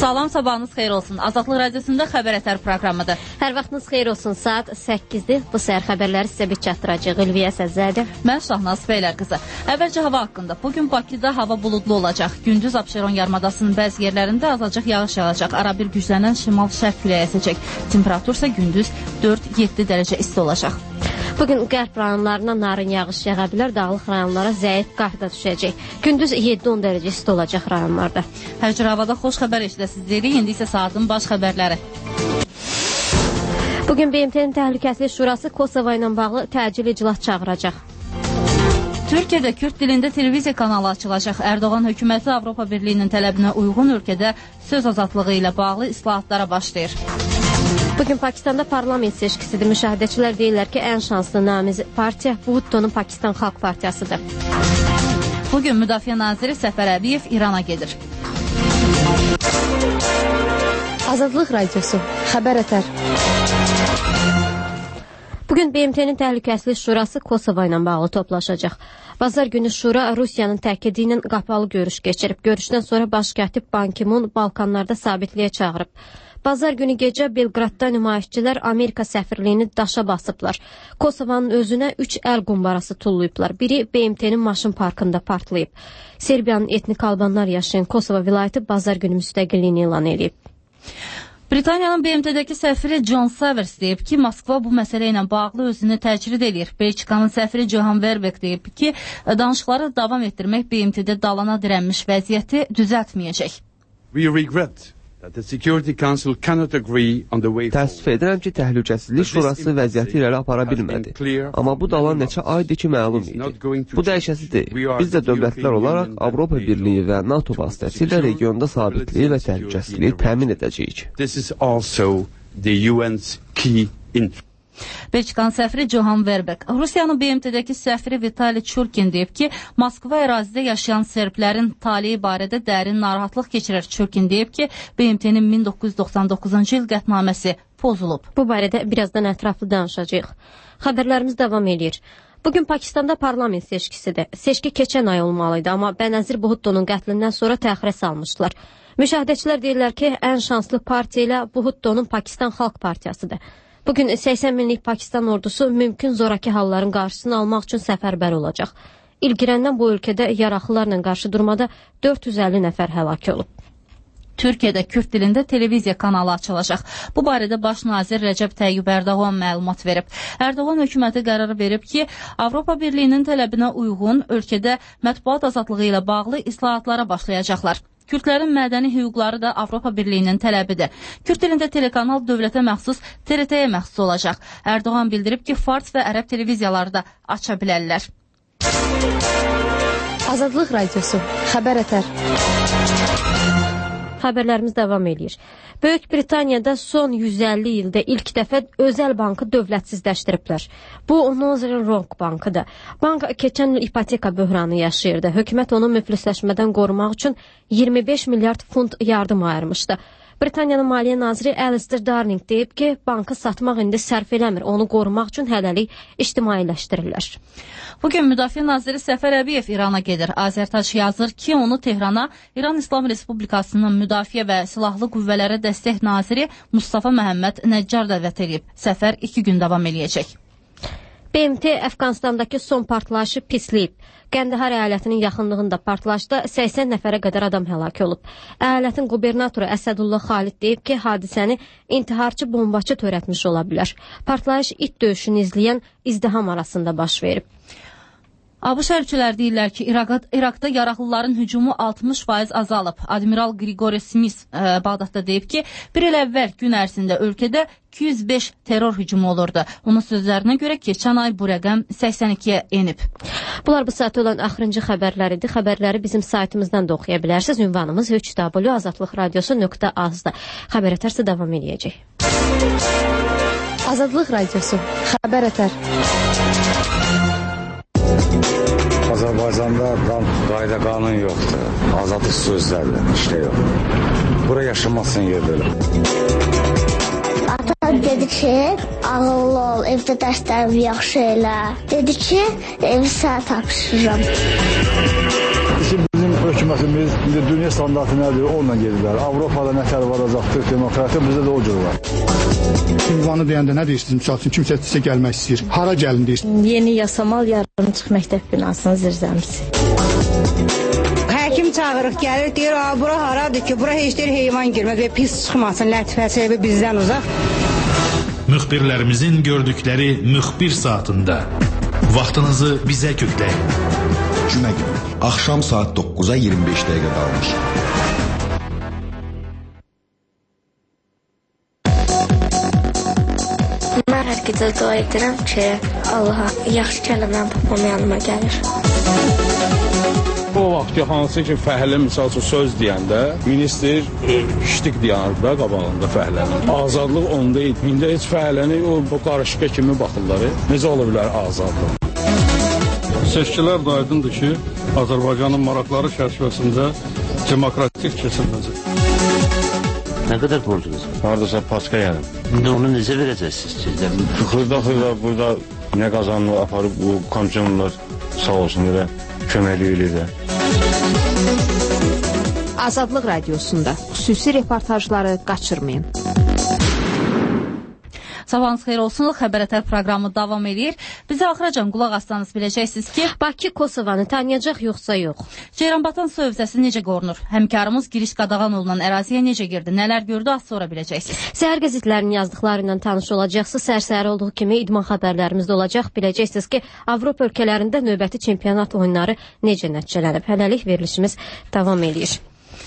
Salam, sabahınız xeyir olsun. Azadlıq Radiosunda xəbər ətər proqramıdır. Hər vaxtınız xeyir olsun. Saat 8-dir. Bu səhər xəbərləri sizə bir çatdıracaq. İlviyə Səzədir. Mən Şahnaz Beylər qızı. Əvvəlcə hava haqqında. Bugün Bakıda hava buludlu olacaq. Gündüz Abşeron yarımadasının bəzi yerlərində azacıq yağış yağacaq. Arabir güclənən şimal-şərq küləyi əsəcək. Temperatur isə gündüz 4-7 dərəcə isti olacaq. Bugün qərb rayonlarına narın yağış yağa bilər, dağlıq rayonlara zəif qar da düşəcək. Gündüz 7-10 dərəcə isti olacaq rayonlarda. Hər cür havada xoş xəbər eşidəsiniz. İndi isə saatın baş xəbərləri. Bugün BMT-nin Təhlükəsizlik Şurası Kosovo ilə bağlı təcili iclas çağıracaq. Türkiyədə Kürd dilində televiziya kanalı açılacaq. Erdoğan hökuməti Avropa Birliyinin tələbinə uyğun ölkədə söz azadlığı ilə bağlı islahatlara başlayır. Bugün Pakistanda parlament seçkisidir. Müşahidəçilər deyirlər ki, ən şanslı namiz partiya Bhutto'nun Pakistan Xalq Partiyasıdır. Bugün Müdafiə Naziri Səfər Əbiyev İrana gedir. Azadlıq Radiosu, xəbər ətər. Bugün BMT-nin Təhlükəsizlik Şurası Kosovo ilə bağlı toplaşacaq. Bazar günü Şura Rusiyanın təkidi ilə qapalı görüş keçirib. Görüşdən sonra baş kətib Ban Ki-mun Balkanlarda sabitliyə çağırıb. Bazar günü gecə Belqradda nümayişçilər Amerika səfirliyini daşa basıblar. Kosovanın özünə 3 əl qumbarası tullayıblar. Biri BMT-nin maşın parkında partlayıb. Serbiyanın etnik albanlar yaşayan Kosova vilayəti bazar günü müstəqilliyini elan edib. Britaniyanın BMT-dəki səfiri John Savers deyib ki, Moskva bu məsələ ilə bağlı özünü təcrid edir. Belçikanın səfiri Johan Verbeek deyib ki, danışıqları davam etdirmək BMT-də dalana dirənmiş vəziyyəti düzəltməyəcək. Təəssüf edirəm ki, Təhlükəsizlik Şurası vəziyyəti irəli apara bilmədi. Amma bu dalan neçə aydır ki, məlum idi. Bu dəyişəsi deyil. Biz də dövlətlər olaraq Avropa Birliyi və NATO vasitəsilə regionda sabitliyi və təhlükəsizliyi təmin edəcəyik. Belçikanın səfiri Johan Verbeek. Rusiyanın BMT-dəki səfiri Vitali Churkin deyib ki, Moskva ərazidə yaşayan serblərin taleyi barədə dərin narahatlıq keçirir. Churkin deyib ki, BMT-nin 1999-cu il qətnaməsi pozulub. Bu barədə birazdan ətraflı danışacağıq. Xəbərlərimiz davam edir. Bugün Pakistanda parlament seçkisidir. Seçki keçən ay olmalıydı, amma Bənəzir Bhutto'nun qətlindən sonra təxirə salmışlar. Müşahidəçilər deyirlər ki, ən şanslı partiya ilə Bhutto'nun Pakistan Xalq Partiyasıdır. Bugün 80 minlik Pakistan ordusu mümkün zoraki halların qarşısını almaq üçün səfərbər olacaq. İl girəndən bu ölkədə yaraxılarla qarşı durmada 450 nəfər həlak olub. Türkiyədə Kürd dilində televiziya kanalı açılacaq. Bu barədə baş nazir Rəcəb Təyyib Ərdoğan məlumat verib. Ərdoğan hökuməti qərar verib ki, Avropa Birliyinin tələbinə uyğun ölkədə mətbuat azadlığı ilə bağlı islahatlara başlayacaqlar. Kürdlərin mədəni hüquqları da Avropa Birliyinin tələbidir. Kürd dilində telekanal dövlətə məxsus TRT-yə məxsus olacaq. Ərdoğan bildirib ki, fars və ərəb televiziyaları da aça bilərlər. Azadlıq Radiosu, xəbər ətər. Xəbərlərimiz davam edir. Böyük Britaniyada son 150 ildə ilk dəfə özəl bankı dövlətsizləşdiriblər. Bu Northern Rock bankıdır. Bank keçən il ipoteka böhranı yaşayırdı. Hökumət onu müflisləşmədən qorumaq üçün 25 milyard funt yardım ayırmışdı. Britaniyanın Maliyyə naziri Alistair Darling deyib ki, bankı satmaq indi sərf eləmir. Onu qorumaq üçün hələlik ictimailəşdirirlər. Bugün Müdafiə naziri Səfər Əbiyev İrana gedir. Azərtac yazır ki, onu Tehrana İran İslam Respublikasının Müdafiə və Silahlı Qüvvələrə Dəstək naziri Mustafa Məhəmməd Nəccar dəvət edib. Səfər 2 gün davam eləyəcək. BMT Əfqanistandakı son partlayışı pisləyib. Qəndahar əyalətinin yaxınlığında partlayışda 80 nəfərə qədər adam həlak olub. Əyalətin qubernatoru Əsədullah Xalid deyib ki, hadisəni intiharçı bombaçı törətmiş ola bilər. Partlayış it döyüşünü izləyən izdiham arasında baş verib. ABŞ hərbiçilər deyirlər ki, İraqda yaraqlıların hücumu 60% azalıb. Admiral Grigori Smith Bağdadda deyib ki, bir il əvvəl gün ərzində ölkədə 205 terror hücumu olurdu. Onun sözlərinə görə keçən ay bu rəqəm 82-yə enib. Bunlar bu saat olan axırıncı xəbərləridir. Xəbərləri bizim saytımızdan da oxuya bilərsiniz. Ünvanımız www.azadlıqradiosu.az-da. Xəbər ətərsə davam edəcək. Azadlıq Radiosu, xəbər ətər. Azərbaycanda qayda qanun yoxdur. Azadlıq sözlərlə işlə yox. Bura yaşamazsın yer belə. Atam dedi ki, ağıllı ol, evdə dərslərimi yaxşı elə. Dedi ki, evi sənə tapşırıram. Bizim hökumətimiz indi dünya standartı nədir, onunla gedirlər. Avropada nətər varacaqdır, demokratiya bizdə də o cür var. Ünvanı deyəndə nə deyirsiniz? Misal üçün kimsə sizə gəlmək istəyir. Hara gəlin deyirsiniz? Yeni Yasamal yarımçıq məktəb binasının zirzəmisi. Həkim çağırıq, gəlir, deyir, bura haradır ki, bura heç deyir heyvan girməz və pis çıxmasın, lətifəsi bizdən uzaq. Müxbirlərimizin gördükləri müxbir saatında vaxtınızı bizə kökləyin. Cümə günü, axşam saat 9-a 25 dəqiqə qalmış. Mən hər gecə dua edirəm ki, Allaha yaxşı kəlməm papam yanıma gəlir. O vaxt ki, hansı ki, fəhlə misal üçün söz deyəndə, minister ştik deyərdi da qabağında fəhlənin. Azadlıq onda idi. İndi heç fəhləni o qarışqa kimi baxırlar. Necə ola bilər azadlıq? Seçkilər də aydındır ki, Azərbaycanın maraqları çərçivəsində demokratik keçiriləcək. Nə qədər borcunuz? Haradasa paska yerim. İndi onu necə verəcəksiniz sizdən? Xırda burada nə qazanını aparıb bu komşunlar sağ olsun elə köməkli eləyir. Azadlıq Radiosunda xüsusi reportajları qaçırmayın. Sabahınız xeyir olsun, Xəbər proqramı davam edir. Bizə axıracan qulaq assanız biləcəksiniz ki, Bakı Kosovanı tanıyacaq yoxsa yox? Ceyranbatan su hövzəsi necə qorunur? Həmkarımız giriş qadağan olunan əraziyə necə girdi? Nələr gördü? Az sonra biləcəksiniz. Səhər qəzetlərinin yazdıqlarından tanış olacaqsınız. Səhər olduğu kimi idman xəbərlərimizdə olacaq. Biləcəksiniz ki, Avropa ölkələrində növbəti çempionat oyunları necə nəticələnib. Hələlik verilişimiz davam edir.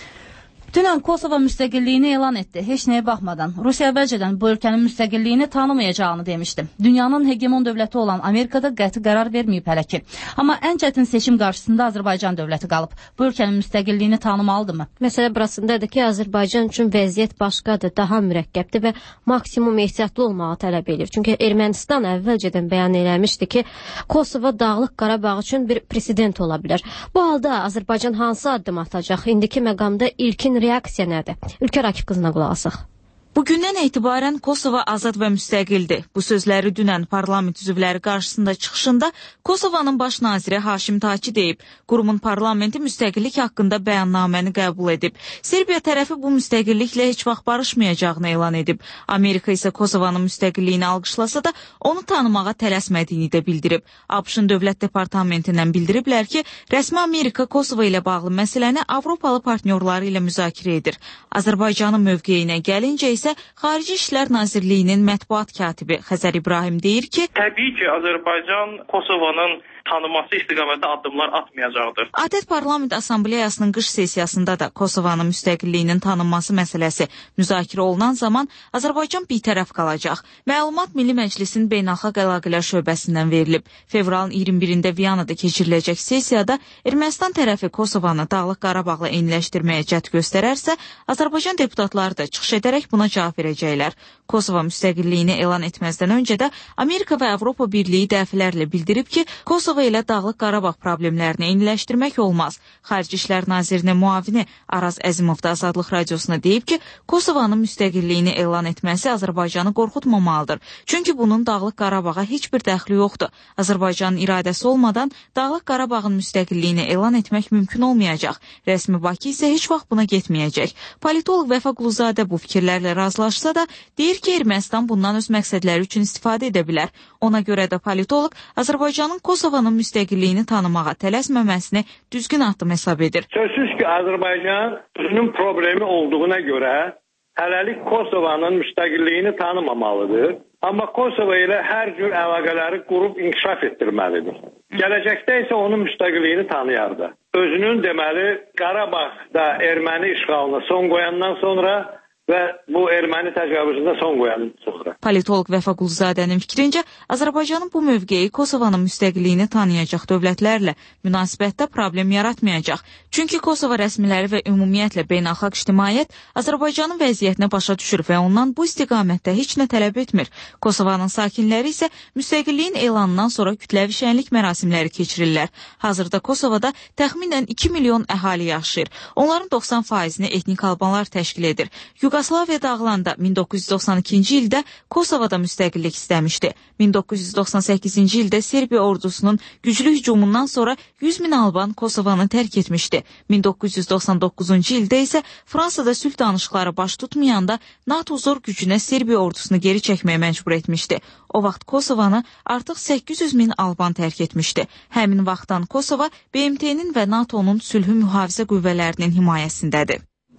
Dünən Kosova müstəqilliyini elan etdi. Heç nəyə baxmadan. Rusiya əvvəlcədən bu ölkənin müstəqilliyini tanımayacağını demişdi. Dünyanın hegemon dövləti olan Amerikada qəti qərar verməyib hələ ki. Amma ən çətin seçim qarşısında Azərbaycan dövləti qalıb. Bu ölkənin müstəqilliyini tanımalıdırmı? Məsələ burasındadır ki, Azərbaycan üçün vəziyyət başqadır, daha mürəkkəbdir və maksimum ehtiyatlı olmağı tələb edir. Çünki Ermənistan əvvəlcədən bəyan eləmişdi ki, Kosova Dağlıq Qarabağ üçün bir president ola bilər. Bu halda Azərbaycan hansı addım atacaq? İndiki məqamda ilkin reaksiya nədir? Ülkə Rakib qızına qulaq asaq. Bugündən etibarən Kosova azad və müstəqildir. Bu sözləri dünən parlament üzvləri qarşısında çıxışında Kosovanın baş naziri Haşim Taki deyib. Qurumun parlamenti müstəqillik haqqında bəyannaməni qəbul edib. Serbiya tərəfi bu müstəqilliklə heç vaxt barışmayacağını elan edib. Amerika isə Kosovanın müstəqilliyini alqışlasa da onu tanımağa tələsmədiyini də bildirib. ABŞ-ın dövlət departamentindən bildiriblər ki, rəsmi Amerika Kosova ilə bağlı məsələni Avropalı partnyorları ilə müzakirə edir. Azərbaycanın mövqeyinə gəlincə isə Xarici İşlər Nazirliyinin mətbuat katibi Xəzər İbrahim deyir ki, təbii ki, Azərbaycan Kosovanın tanınması istiqamətində addımlar atmayacaqdır. ATƏT Parlament Assambleyasının qış sessiyasında da Kosovanın müstəqilliyinin tanınması məsələsi müzakirə olunan zaman Azərbaycan bitərəf qalacaq. Məlumat Milli Məclisin Beynəlxalq Əlaqələr şöbəsindən verilib. Fevralın 21-də Viyanada keçiriləcək sessiyada Ermənistan tərəfi Kosovanı Dağlıq Qarabağla eyniləşdirməyə cəhd göstərərsə, Azərbaycan deputatları da çıxış edərək buna cavab verəcəklər. Kosova müstəqilliyini elan etməzdən öncə də Amerika və Avropa Birliyi dəfələrlə bildirib ki, Kosova ilə Dağlıq Qarabağ problemlərini eyniləşdirmək olmaz. Xarici İşlər Nazirinin müavini Araz Əzimov da Azadlıq Radiosuna deyib ki, Kosovanın müstəqilliyini elan etməsi Azərbaycanı qorxutmamalıdır. Çünki bunun Dağlıq Qarabağa heç bir dəxli yoxdur. Azərbaycanın iradəsi olmadan Dağlıq Qarabağın müstəqilliyini elan etmək mümkün olmayacaq. Rəsmi Bakı isə heç vaxt buna getməyəcək. Politoloq Vəfa Quluzadə bu fikirlərlə razılaşsa da, deyir ki, Ermənistan bundan öz məqsədləri üçün istifadə edə bilər. Ona görə də politoloq Azərbaycanın Kosovanın müstəqilliyini tanımağa tələsməməsini düzgün addım hesab edir. Sözsüz ki, Azərbaycan özünün problemi olduğuna görə hələlik Kosovanın müstəqilliyini tanımamalıdır. Amma Kosova ilə hər cür əlaqələri qurub inkişaf etdirməlidir. Gələcəkdə isə onun müstəqilliyini tanıyardı. Özünün deməli Qarabağda erməni işğalına son qoyandan sonra və bu erməni təcavüzünə son qoyandan sonra. Politoloq Vəfa Quluzadənin fikrincə, Azərbaycanın bu mövqeyi Kosovanın müstəqilliyini tanıyacaq dövlətlərlə münasibətdə problem yaratmayacaq. Çünki Kosova rəsmiləri və ümumiyyətlə beynəlxalq ictimaiyyət Azərbaycanın vəziyyətini başa düşür və ondan bu istiqamətdə heç nə tələb etmir. Kosovanın sakinləri isə müstəqilliyin elanından sonra kütləvi şənlik mərasimləri keçirirlər. Hazırda Kosovada təxminən 2 milyon əhali yaşayır. Onların 90%-ni etnik albanlar təşkil edir. Yugoslaviya dağılanda 1992-ci ildə Kosovada müstəqillik istəmişdi. 1998-ci ildə Serbiya ordusunun güclü hücumundan sonra 100 min Alban Kosovanı tərk etmişdi. 1999-cu ildə isə Fransada sülh danışıqları baş tutmayanda NATO zor gücünə Serbiya ordusunu geri çəkməyə məcbur etmişdi. O vaxt Kosovanı artıq 800 min Alban tərk etmişdi. Həmin vaxtdan Kosova BMT-nin və NATO-nun sülhü mühafizə qüvvələrinin himayəsindədir.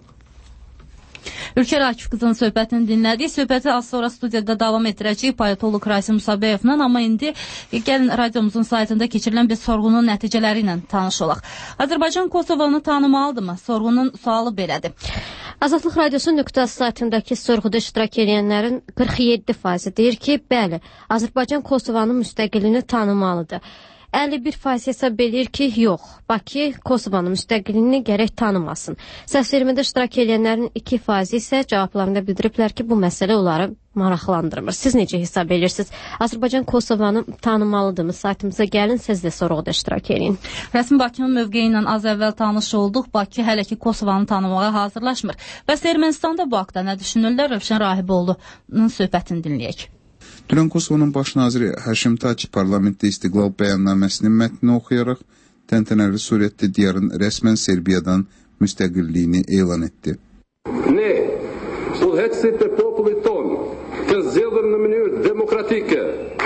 Ülker Akif qızının söhbətini dinlədik. Söhbəti az sonra studiyada davam etdirəcəyik politolog Rasim Musabəyevlə, amma indi gəlin radiomuzun saytında keçirilən bir sorğunun nəticələri ilə tanış olaq. Azərbaycan Kosovanı tanımalıdırmı? Sorğunun sualı belədir. Azadlıq Radiosu nöqtə saytındakı sorğuda iştirak edənlərin 47% deyir ki, bəli, Azərbaycan Kosovanın müstəqilliyini tanımalıdır. 51% hesab edir ki, yox, Bakı Kosovanın müstəqilliyini gərək tanımasın. Səs vermədə iştirak edənlərin 2% isə cavablarında bildiriblər ki, bu məsələ onları maraqlandırmır. Siz necə hesab edirsiniz? Azərbaycan Kosovanı tanımalıdırmı? Saytımıza gəlin, siz də sorğuda iştirak edin. Rəsmi Bakının mövqeyi ilə az əvvəl tanış olduq. Bakı hələ ki Kosovanı tanımağa hazırlaşmır. Bəs Ermənistanda bu haqda nə düşünürlər? Rövşən Rahiboğlu'nun söhbətini dinləyək. Dünən Kosovanın baş naziri Həşim Taci parlamentdə istiqlal bəyannaməsinin mətnini oxuyaraq təntənəli surətdə diyarın rəsmən Serbiyadan müstəqilliyini elan etdi. Ne, sulhetsite populi ton, kazzeldir në mënyrë demokratike.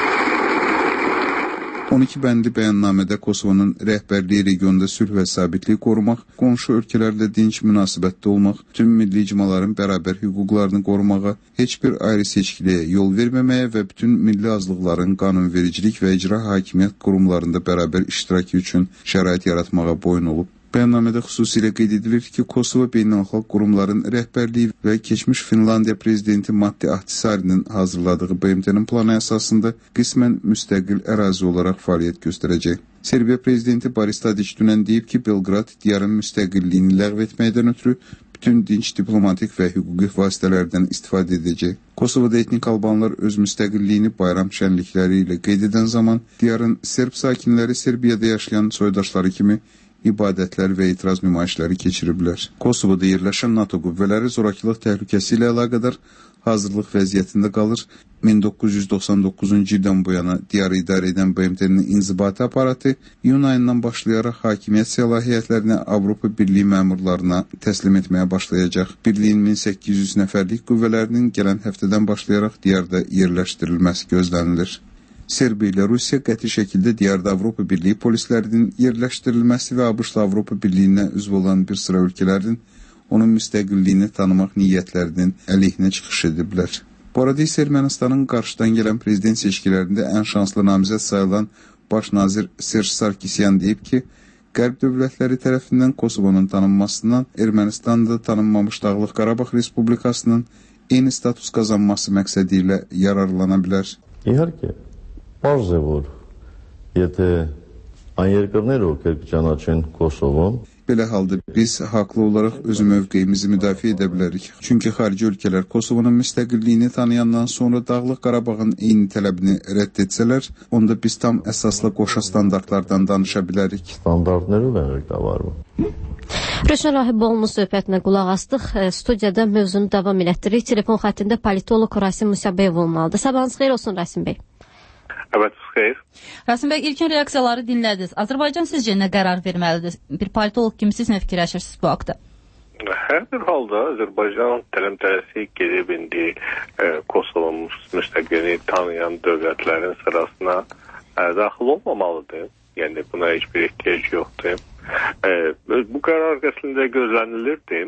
12 bəndli bəyannamədə Kosovanın rəhbərliyi regionda sülh və sabitliyi qorumaq, qonşu ölkələrlə dinç münasibətdə olmaq, tüm milli icmaların bərabər hüquqlarını qorumağa, heç bir ayrı seçkiliyə yol verməməyə və bütün milli azlıqların qanunvericilik və icra hakimiyyət qurumlarında bərabər iştirakı üçün şərait yaratmağa boyun olub. Bəyannamədə xüsusilə qeyd edilir ki, Kosova beynəlxalq qurumların rəhbərliyi və keçmiş Finlandiya prezidenti Matti Ahtisaari'nin hazırladığı BMT-nin planı əsasında qismən müstəqil ərazi olaraq fəaliyyət göstərəcək. Serbiya prezidenti Boris Tadić dünən deyib ki, Belqrad diyarın müstəqilliyini ləğv etməkdən ötürü bütün dinç diplomatik və hüquqi vasitələrdən istifadə edəcək. Kosovada etnik albanlar öz müstəqilliyini bayram şənlikləri ilə qeyd edən zaman diyarın Serb sakinləri Serbiyada yaşayan soydaşları kimi ibadətlər və etiraz nümayişləri keçiriblər. Kosovada yerləşən NATO qüvvələri zorakılıq təhlükəsi ilə əlaqədar hazırlıq vəziyyətində qalır. 1999-cu ildən bu yana diyarı idarə edən BMT-nin inzibati aparatı iyun ayından başlayaraq hakimiyyət səlahiyyətlərini Avropa Birliyi məmurlarına təslim etməyə başlayacaq. Birliyin 1800 nəfərlik qüvvələrinin gələn həftədən başlayaraq diyarda yerləşdirilməsi gözlənilir. Serbiya ilə Rusiya qəti şəkildə diyarda Avropa Birliyi polislərinin yerləşdirilməsi və ABŞ-la Avropa Birliyinə üzv olan bir sıra ölkələrin onun müstəqilliyini tanımaq niyyətlərinin əleyhinə çıxış ediblər. Bu arada isə Ermənistanın qarşıdan gələn prezident seçkilərində ən şanslı namizəd sayılan baş nazir Serj Sarkisyan deyib ki, Qərb dövlətləri tərəfindən Kosovanın tanınmasından Ermənistanda tanınmamış Dağlıq Qarabağ Respublikasının eyni status qazanması məqsədi ilə yararlana bilər. Պարզ է, որ եթե այն երկրները, ովքեր կճանաչեն Կոսովոն, belə halda biz haqlı olaraq öz mövqeyimizi müdafiə edə bilərik. Çünki xarici ölkələr Kosovanın müstəqilliyini tanıyandan sonra Dağlıq Qarabağın eyni tələbini rədd etsələr, onda biz tam əsaslı qoşa standartlardan danışa bilərik. Standartları ղեկավարվում. Rövşən Rahiboğlu'nun söhbətinə qulaq astıq. Studiyada mövzunu davam elətdiririk. Telefon xəttində politolog Rasim Musabəyev olmalıdır. Sabahınız xeyir olsun Rasim bəy. Evet, xeyr. Rasim bəy, ilkin reaksiyaları dinlədiniz. Azərbaycan sizcə nə qərar verməlidir? Bir politolog kimi siz nə fikirləşirsiniz bu haqda? Hər bir halda Azərbaycan tələmtələsik gedib indi Kosova'nın müstəqilliyini tanıyan dövlətlərin sırasına daxil olmamalıdır. Yəni buna heç bir ehtiyac yoxdur. Bu qərar əslində gözlənilirdi.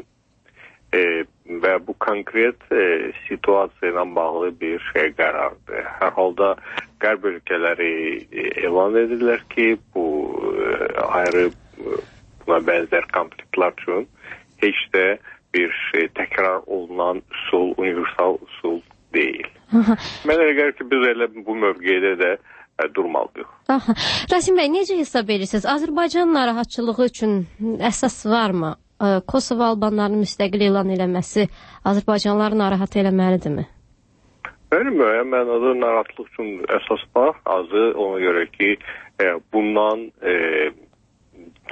Və bu konkret situasiya ilə bağlı bir qərardır. Hər halda Qərb ölkələri elan edirlər ki, bu ayrı buna bənzər konfliktlər üçün heç də bir təkrar olunan üsul, universal üsul deyil. Mən elə gəlir ki, biz elə bu mövqedə də durmalıyıq. Rasim bəy, necə hesab edirsiniz? Azərbaycan narahatçılığı üçün əsas varmı? Kosova albanlarının müstəqil elan eləməsi Azərbaycanları narahat eləməlidirmi? Bəli, müəyyən mənada narahatlıq üçün əsas var. Azı ona görə ki, bundan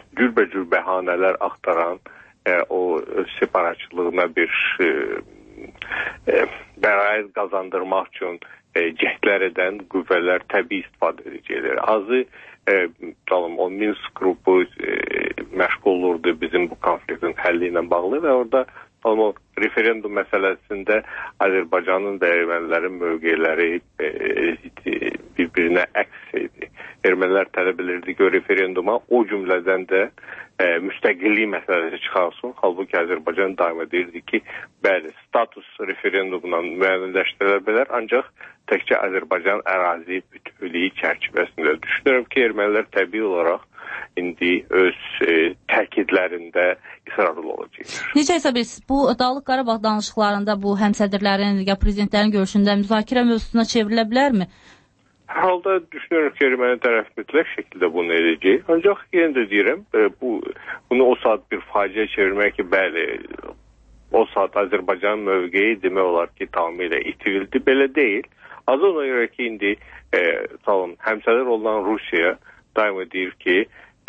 cürbəcür bəhanələr axtaran o separatçılığına bir bəraət qazandırmaq üçün cəhdlər edən qüvvələr təbii istifadə edəcəklər. Azı o Minsk qrupu məşğul olurdu bizim bu konfliktin həlli ilə bağlı və orada o referendum məsələsində Azərbaycanın və ermənilərin mövqeləri bir-birinə əks idi. Ermənilər tələb edirdi ki, referenduma o cümlədən də müstəqillik məsələsi çıxarsın. Halbuki Azərbaycan daim edirdi ki, bəli, status referendumla müəyyənləşdirilə bilər, ancaq təkcə Azərbaycan ərazi bütövlüyü çərçivəsində. Düşünürəm ki, ermənilər təbii olaraq indi öz təkidlərində israrlı olacaq. Necə hesab edirsiniz? Bu Dağlıq Qarabağ danışıqlarında bu həmsədrlərin ya prezidentlərin görüşündə müzakirə mövzusuna çevrilə bilərmi? Hər halda düşünürəm ki, erməni tərəf mütləq şəkildə bunu edəcək. Ancaq yenə də deyirəm, bunu o saat bir faciə çevirmək ki, bəli, o saat Azərbaycan mövqeyi demək olar ki, tamamilə itirildi. Belə deyil. Az ona görə ki, indi həmsədr olan Rusiya daima deyir ki,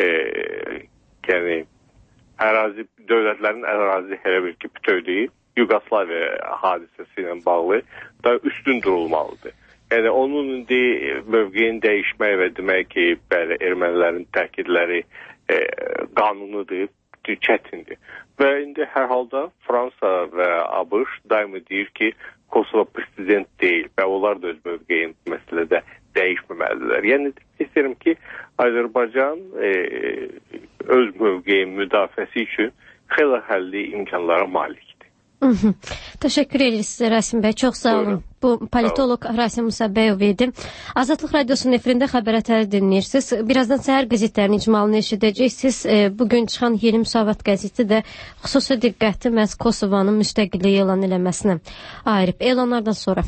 yəni dövlətlərin ərazi elə bir ki, bütöv deyil, Yugoslaviya hadisəsi ilə bağlı da üstün durulmalıdır. Yəni onun indi mövqeyin dəyişmək və demək ki, bəli, ermənilərin təkidləri qanunudur, çətindir. Və indi hər halda Fransa və ABŞ daima deyir ki, Kosovo prezident deyil və onlar da öz mövqeyin məsələdə dəyişməməlidirlər. Yəni istəyirəm ki, Azərbaycan öz mövqeyin müdafiəsi üçün xeyli həlli imkanlara malikdir. Təşəkkür edirik sizə Rasim bəy, çox sağ olun. Bu politolog Rasim Musabəyov idi. Azadlıq Radiosunun efirində xəbər ətəri dinləyirsiniz. Birazdan səhər qəzetlərinin icmalını eşidəcəksiniz. Bugün çıxan Yeni Müsavat qəzeti də xüsusi diqqəti məhz Kosovanın müstəqilliyi elan eləməsinə ayırıb. Elanlardan sonra.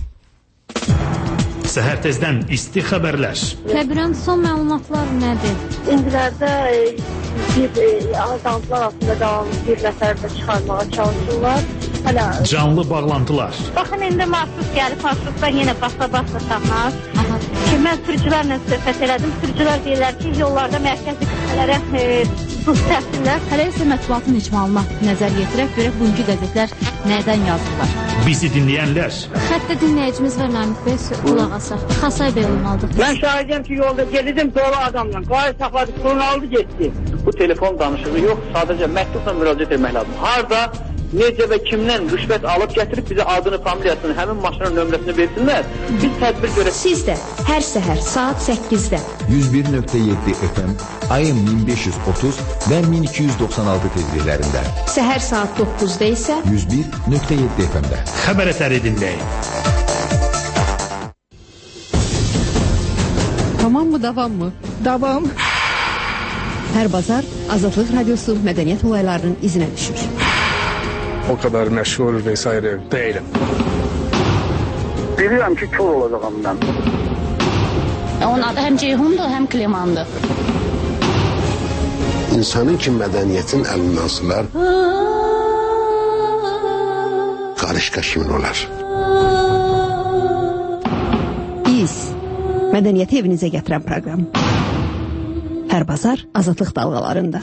Səhər tezdən isti xəbərlər. Kəbirən son məlumatlar nədir? İndilərdə azaltılar altında qalan bir nəfər də çıxarmağa çalışırlar. Canlı bağlantılar. Baxın, indi marşrut gəlib, marşrutdan yenə basa tapmaz. Mən sürücülərlə söhbət elədim. Sürücülər deyirlər ki, yollarda mərkəzi qüvvələrə buz təsirlər. Hələ isə mətbuatın icmalına nəzər yetirək, görək bugünkü qəzetlər nədən yazırlar. Bizi dinləyənlər. Xəttə dinləyicimiz var Namik bəy, qulaq asaq. Xasay bəy olmalıdır. Mən şahidəm ki, yolda gedirdim, doğru adamla. Qayı saxladı, pulunu aldı, getdi. Bu telefon danışığı yox, sadəcə məktubla müraciət etmək lazım. Harda, necə və kimdən rüşvət alıb gətirib bizə adını, familiyasını, həmin maşının nömrəsini versinlər. Biz tədbir görək. Siz də hər səhər saat 8-də 101.7 FM, AM 1530 və 1296 tezliklərində. Səhər saat 9-da isə 101.7 FM-də. Xəbər ətəri dinləyin. Tamam mı, davam mı? Davam. Hər bazar Azadlıq Radiosu mədəniyyət olaylarının izinə düşür. O kadar meşhur vesaire değilim. Biliyorum ki, kör olacağım ben. Onun adı hem Ceyhun'dur hem Kliman'dır. İnsanın ki mədəniyyətin əlindən sılar, qarışqa kimin olar? Biz mədəniyyəti evinizə gətirən proqram. Hər bazar Azadlıq dalğalarında.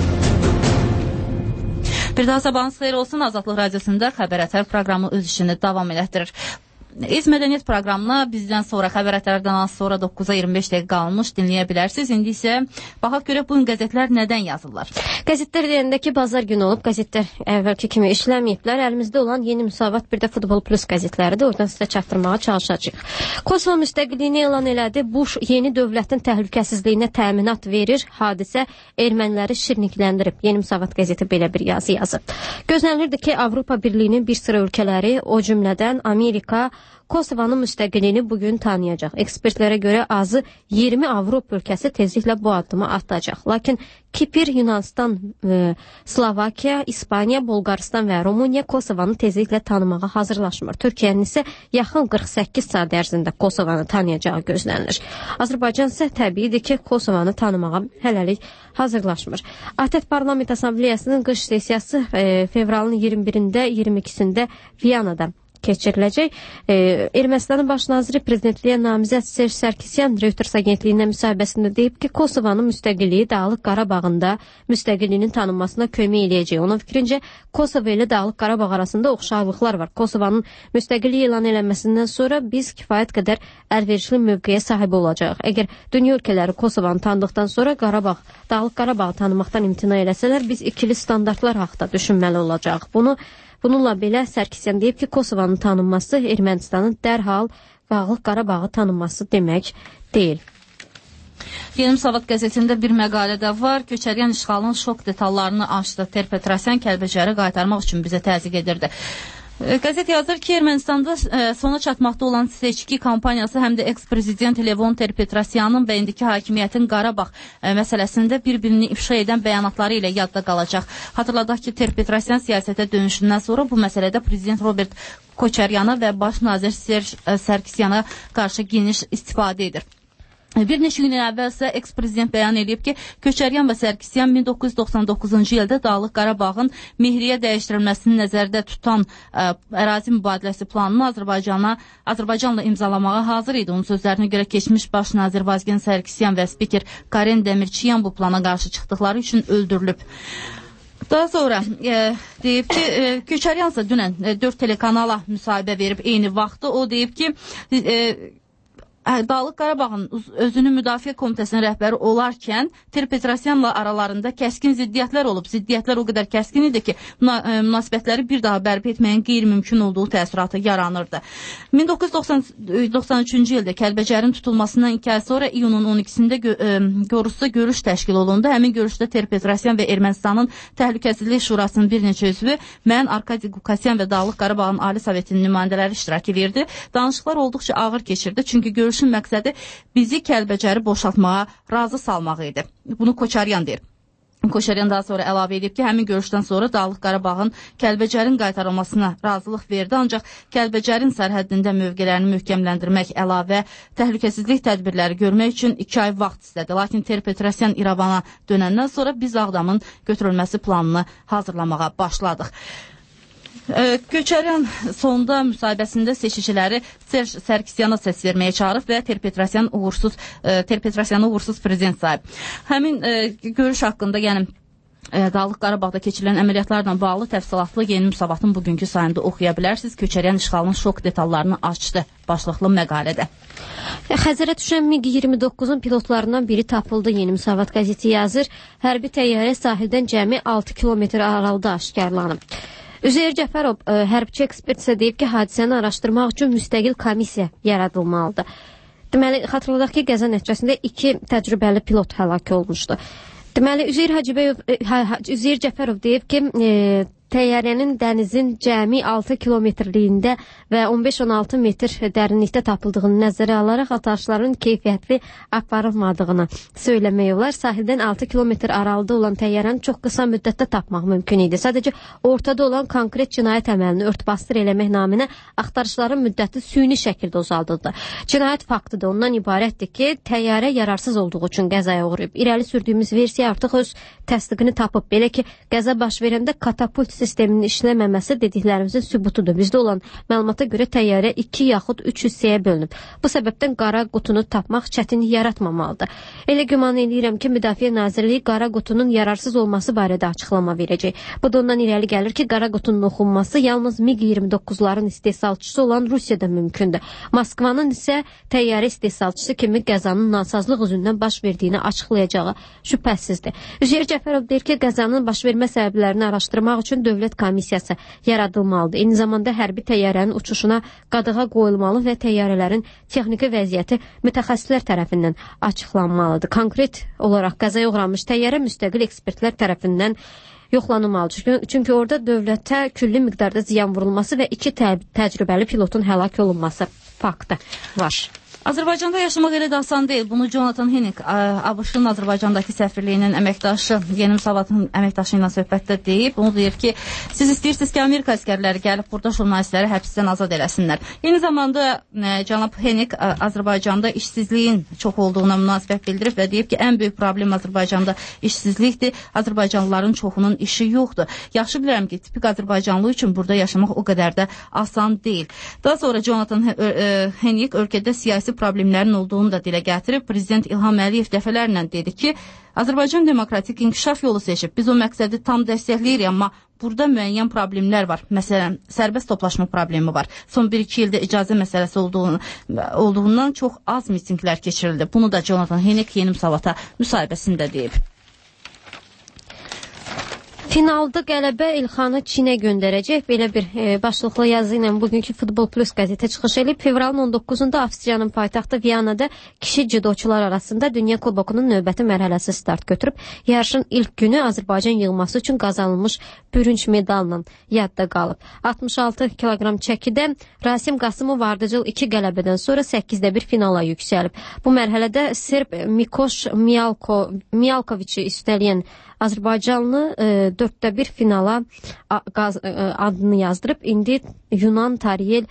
Bir daha sabahınız xeyir olsun. Azadlıq Radiosunda Xəbər Ətər proqramı öz işini davam elətdirir. İz Mədəniyyət proqramına bizdən sonra Xəbər Ətərdən az sonra 9-a 25 dəqiqə qalmış dinləyə bilərsiniz. İndi isə baxaq görək bugün qəzetlər nədən yazırlar. Qəzetlər deyəndə ki, bazar günü olub, qəzetlər əvvəlki kimi işləməyiblər. Əlimizdə olan Yeni Müsavat, bir də Futbol Plus qəzetləridir. Oradan sizə çatdırmağa çalışacağıq. Kosovo müstəqilliyini elan elədi. Bush yeni dövlətin təhlükəsizliyinə təminat verir. Hadisə erməniləri şirnikləndirib. Yeni Müsavat qəzeti belə bir yazı yazıb. Gözlənilirdi ki, Avropa Birliyinin bir sıra ölkələri, o cümlədən Amerika, Kosovanın müstəqilliyini bugün tanıyacaq. Ekspertlərə görə azı 20 Avropa ölkəsi tezliklə bu addımı atacaq. Lakin Kipr, Yunanistan, Slovakiya, İspaniya, Bolqaristan və Rumıniya Kosovanı tezliklə tanımağa hazırlaşmır. Türkiyənin isə yaxın 48 saat ərzində Kosovanı tanıyacağı gözlənilir. Azərbaycan isə təbiidir ki, Kosovanı tanımağa hələlik hazırlaşmır. ATƏT Parlament Assambleyasının qış sessiyası fevralın 21-də, 22-sində Viyanada keçiriləcək. Ermənistanın baş naziri prezidentliyə namizəd Serj Sarkisyan Reuters agentliyinə müsahibəsində deyib ki, Kosovanın müstəqilliyi Dağlıq Qarabağında müstəqilliyinin tanınmasına kömək eləyəcək. Onun fikrincə, Kosova ilə Dağlıq Qarabağ arasında oxşarlıqlar var. Kosovanın müstəqilliyi elan eləməsindən sonra biz kifayət qədər əlverişli mövqeyə sahib olacağıq. Əgər dünya ölkələri Kosovanı tanıdıqdan sonra Dağlıq Qarabağı tanımaqdan imtina eləsələr, biz ikili standartlar haqda düşünməli olacaq. Bununla belə Sarkisyan deyib ki, Kosovanın tanınması Ermənistanın dərhal Dağlıq Qarabağı tanınması demək deyil. Yeni Müsavat qəzetində bir məqalədə var. Köçəryan işğalın şok detallarını açdı. Ter-Petrosyan Kəlbəcəri qaytarmaq üçün bizə təzyiq edirdi. Qəzet yazır ki, Ermənistanda sona çatmaqda olan seçki kampaniyası həm də eks-prezident Levon Ter-Petrosyanın və indiki hakimiyyətin Qarabağ məsələsində bir-birini ifşa edən bəyanatları ilə yadda qalacaq. Hatırladaq ki, Ter-Petrosyan siyasətə dönüşündən sonra bu məsələdə prezident Robert Koçaryana və baş nazir Serj Sarkisyana qarşı geniş istifadə edir. Bir neçə gün əvvəl isə eks-prezident bəyan edib ki, Köçəryan və Sarkisyan 1999-cu ildə Dağlıq Qarabağın Mehriyə dəyişdirilməsini nəzərdə tutan ərazi mübadiləsi planını Azərbaycanla imzalamağa hazır idi. Onun sözlərinə görə keçmiş baş nazir Vazgen Sarkisyan və spiker Karen Demirçiyan bu plana qarşı çıxdıqları üçün öldürülüb. Daha sonra deyib ki, Köçəryan isə dünən 4 telekanala müsahibə verib eyni vaxtda. O deyib ki, Dağlıq Qarabağın özünü müdafiə komitəsinin rəhbəri olarkən Ter-Petrosyanla aralarında kəskin ziddiyyətlər olub. Ziddiyyətlər o qədər kəskin idi ki, münasibətləri bir daha bərpa etməyin qeyri-mümkün olduğu təəssüratı yaranırdı. 1993-cü ildə Kəlbəcərin tutulmasından 2 ay sonra iyunun 12-sində Gorusda görüş təşkil olundu. Həmin görüşdə Ter-Petrosyan və Ermənistanın Təhlükəsizlik Şurasının bir neçə üzvü, mən Arkadi Qukasyan və Dağlıq Qarabağın Ali Sovetinin nümayəndələri iştirak edirdi. Danışıqlar olduqca ağır keçirdi, çünki görüşün məqsədi bizi Kəlbəcəri boşaltmağa razı salmaq idi. Bunu Koçaryan deyir. Koçaryan daha sonra əlavə edib ki, həmin görüşdən sonra Dağlıq Qarabağın Kəlbəcərin qaytarılmasına razılıq verdi, ancaq Kəlbəcərin sərhəddində mövqələrini möhkəmləndirmək, əlavə təhlükəsizlik tədbirləri görmək üçün 2 ay vaxt istədi. Lakin Ter-Petrosyan İrəvana dönəndən sonra biz Ağdamın götürülməsi planını hazırlamağa başladıq. Köçəryan sonda müsahibəsində seçiciləri Serj Sarkisyana səs verməyə çağırıb və Ter-Petrosyanı uğursuz prezident sayıb. Həmin görüş haqqında, yəni Dağlıq Qarabağda keçirilən əməliyyatlarla bağlı təfsilatlı Yeni Müsavatın bugünkü sayında oxuya bilərsiniz. Köçəryan işğalının şok detallarını açdı başlıqlı məqalədə. Xəzərə düşən MiG-29-un pilotlarından biri tapıldı. Yeni Müsavat qəzeti yazır. Hərbi təyyarə sahildən cəmi 6 kilometr aralıda aşkarlanıb. Üzeyir Cəfərov, hərbçi ekspert isə deyib ki, hadisəni araşdırmaq üçün müstəqil komissiya yaradılmalıdır. Deməli, xatırladaq ki, qəza nəticəsində 2 təcrübəli pilot həlak olmuşdu. Deməli, Üzeyir Cəfərov deyib ki, təyyarənin dənizin cəmi 6 kilometrliyində və 15-16 metr dərinlikdə tapıldığını nəzərə alaraq atışların keyfiyyətli aparılmadığını söyləmək olar. Sahildən 6 kilometr aralıda olan təyyarəni çox qısa müddətdə tapmaq mümkün idi. Sadəcə ortada olan konkret cinayət əməlini ört-basdır eləmək naminə axtarışların müddəti süni şəkildə uzaldıldı. Cinayət faktı da ondan ibarətdir ki, təyyarə yararsız olduğu üçün qəzaya uğrayıb. İrəli sürdüyümüz versiya artıq öz təsdiqini tapıb. Belə ki, qəza baş verəndə katapult sisteminin işləməməsi dediklərimizin sübutudur. Bizdə olan məlumata görə təyyarə 2 yaxud 3 hissəyə bölünüb. Bu səbəbdən qara qutunu tapmaq çətinlik yaratmamalıdır. Elə güman edirəm ki, Müdafiə Nazirliyi qara qutunun yararsız olması barədə açıqlama verəcək. Bu da ondan irəli gəlir ki, qara qutunun oxunması yalnız MiG-29'ların istehsalçısı olan Rusiyada mümkündür. Moskvanın isə təyyarə istehsalçısı kimi qəzanın nasazlıq üzündən baş verdiyini açıqlayacağı şübhəsizdir. Üzeyir Cəfərov deyir ki, qəzanın baş vermə səbəblərini araşdırmaq üçün dövlət komissiyası yaradılmalıdır. Eyni zamanda hərbi təyyarənin uçuşuna qadağa qoyulmalı və təyyarələrin texniki vəziyyəti mütəxəssislər tərəfindən açıqlanmalıdır. Konkret olaraq qəzaya uğramış təyyarə müstəqil ekspertlər tərəfindən yoxlanılmalıdır. Çünki orada dövlətə külli miqdarda ziyan vurulması və 2 təcrübəli pilotun həlak olunması faktı var. Azərbaycanda yaşamaq elə də asan deyil. Bunu Jonathan Hennick, ABŞ-ın Azərbaycandakı səfirliyinin əməkdaşı, Yeni Müsavatın əməkdaşı ilə söhbətdə deyib. Bunu deyir ki, siz istəyirsiniz ki, Amerika əskərləri gəlib burada jurnalistləri həbsdən azad eləsinlər. Eyni zamanda cənab Hennick Azərbaycanda işsizliyin çox olduğuna münasibət bildirib və deyib ki, ən böyük problem Azərbaycanda işsizlikdir. Azərbaycanlıların çoxunun işi yoxdur. Yaxşı bilirəm ki, tipik Azərbaycanlı üçün burada yaşamaq o qədər də asan deyil. Daha sonra Jonathan Hennick ölkədə siyasi problemlərin olduğunu da dilə gətirib. Prezident İlham Əliyev dəfələrlə dedi ki, Azərbaycan demokratik inkişaf yolu seçib. Biz o məqsədi tam dəstəkləyirik, amma burada müəyyən problemlər var. Məsələn, sərbəst toplaşma problemi var. Son 1-2 ildə icazə məsələsi olduğundan çox az mitinglər keçirildi. Bunu da Jonathan Hennick Yeni Müsavata müsahibəsində deyib. Finalda qələbə İlxanı Çinə göndərəcək. Belə bir başlıqlı yazı ilə bugünkü Futbol Plus qəzetə çıxış edib. Fevralın 19-da Avstriyanın paytaxtı Viyanada kişi judoçular arasında Dünya Kubokunun növbəti mərhələsi start götürüb. Yarışın ilk günü Azərbaycan yığması üçün qazanılmış bürünc medalla yadda qalıb. 66 kiloqram çəkidə Rasim Qasımov ardıcıl 2 qələbədən sonra 8-də 1 finala yüksəlib. Bu mərhələdə Serb Mikoš Mijalkoviçi üstələyən Azərbaycanlı 4-də 1 finala adını yazdırıb. İndi Yunan Tariyel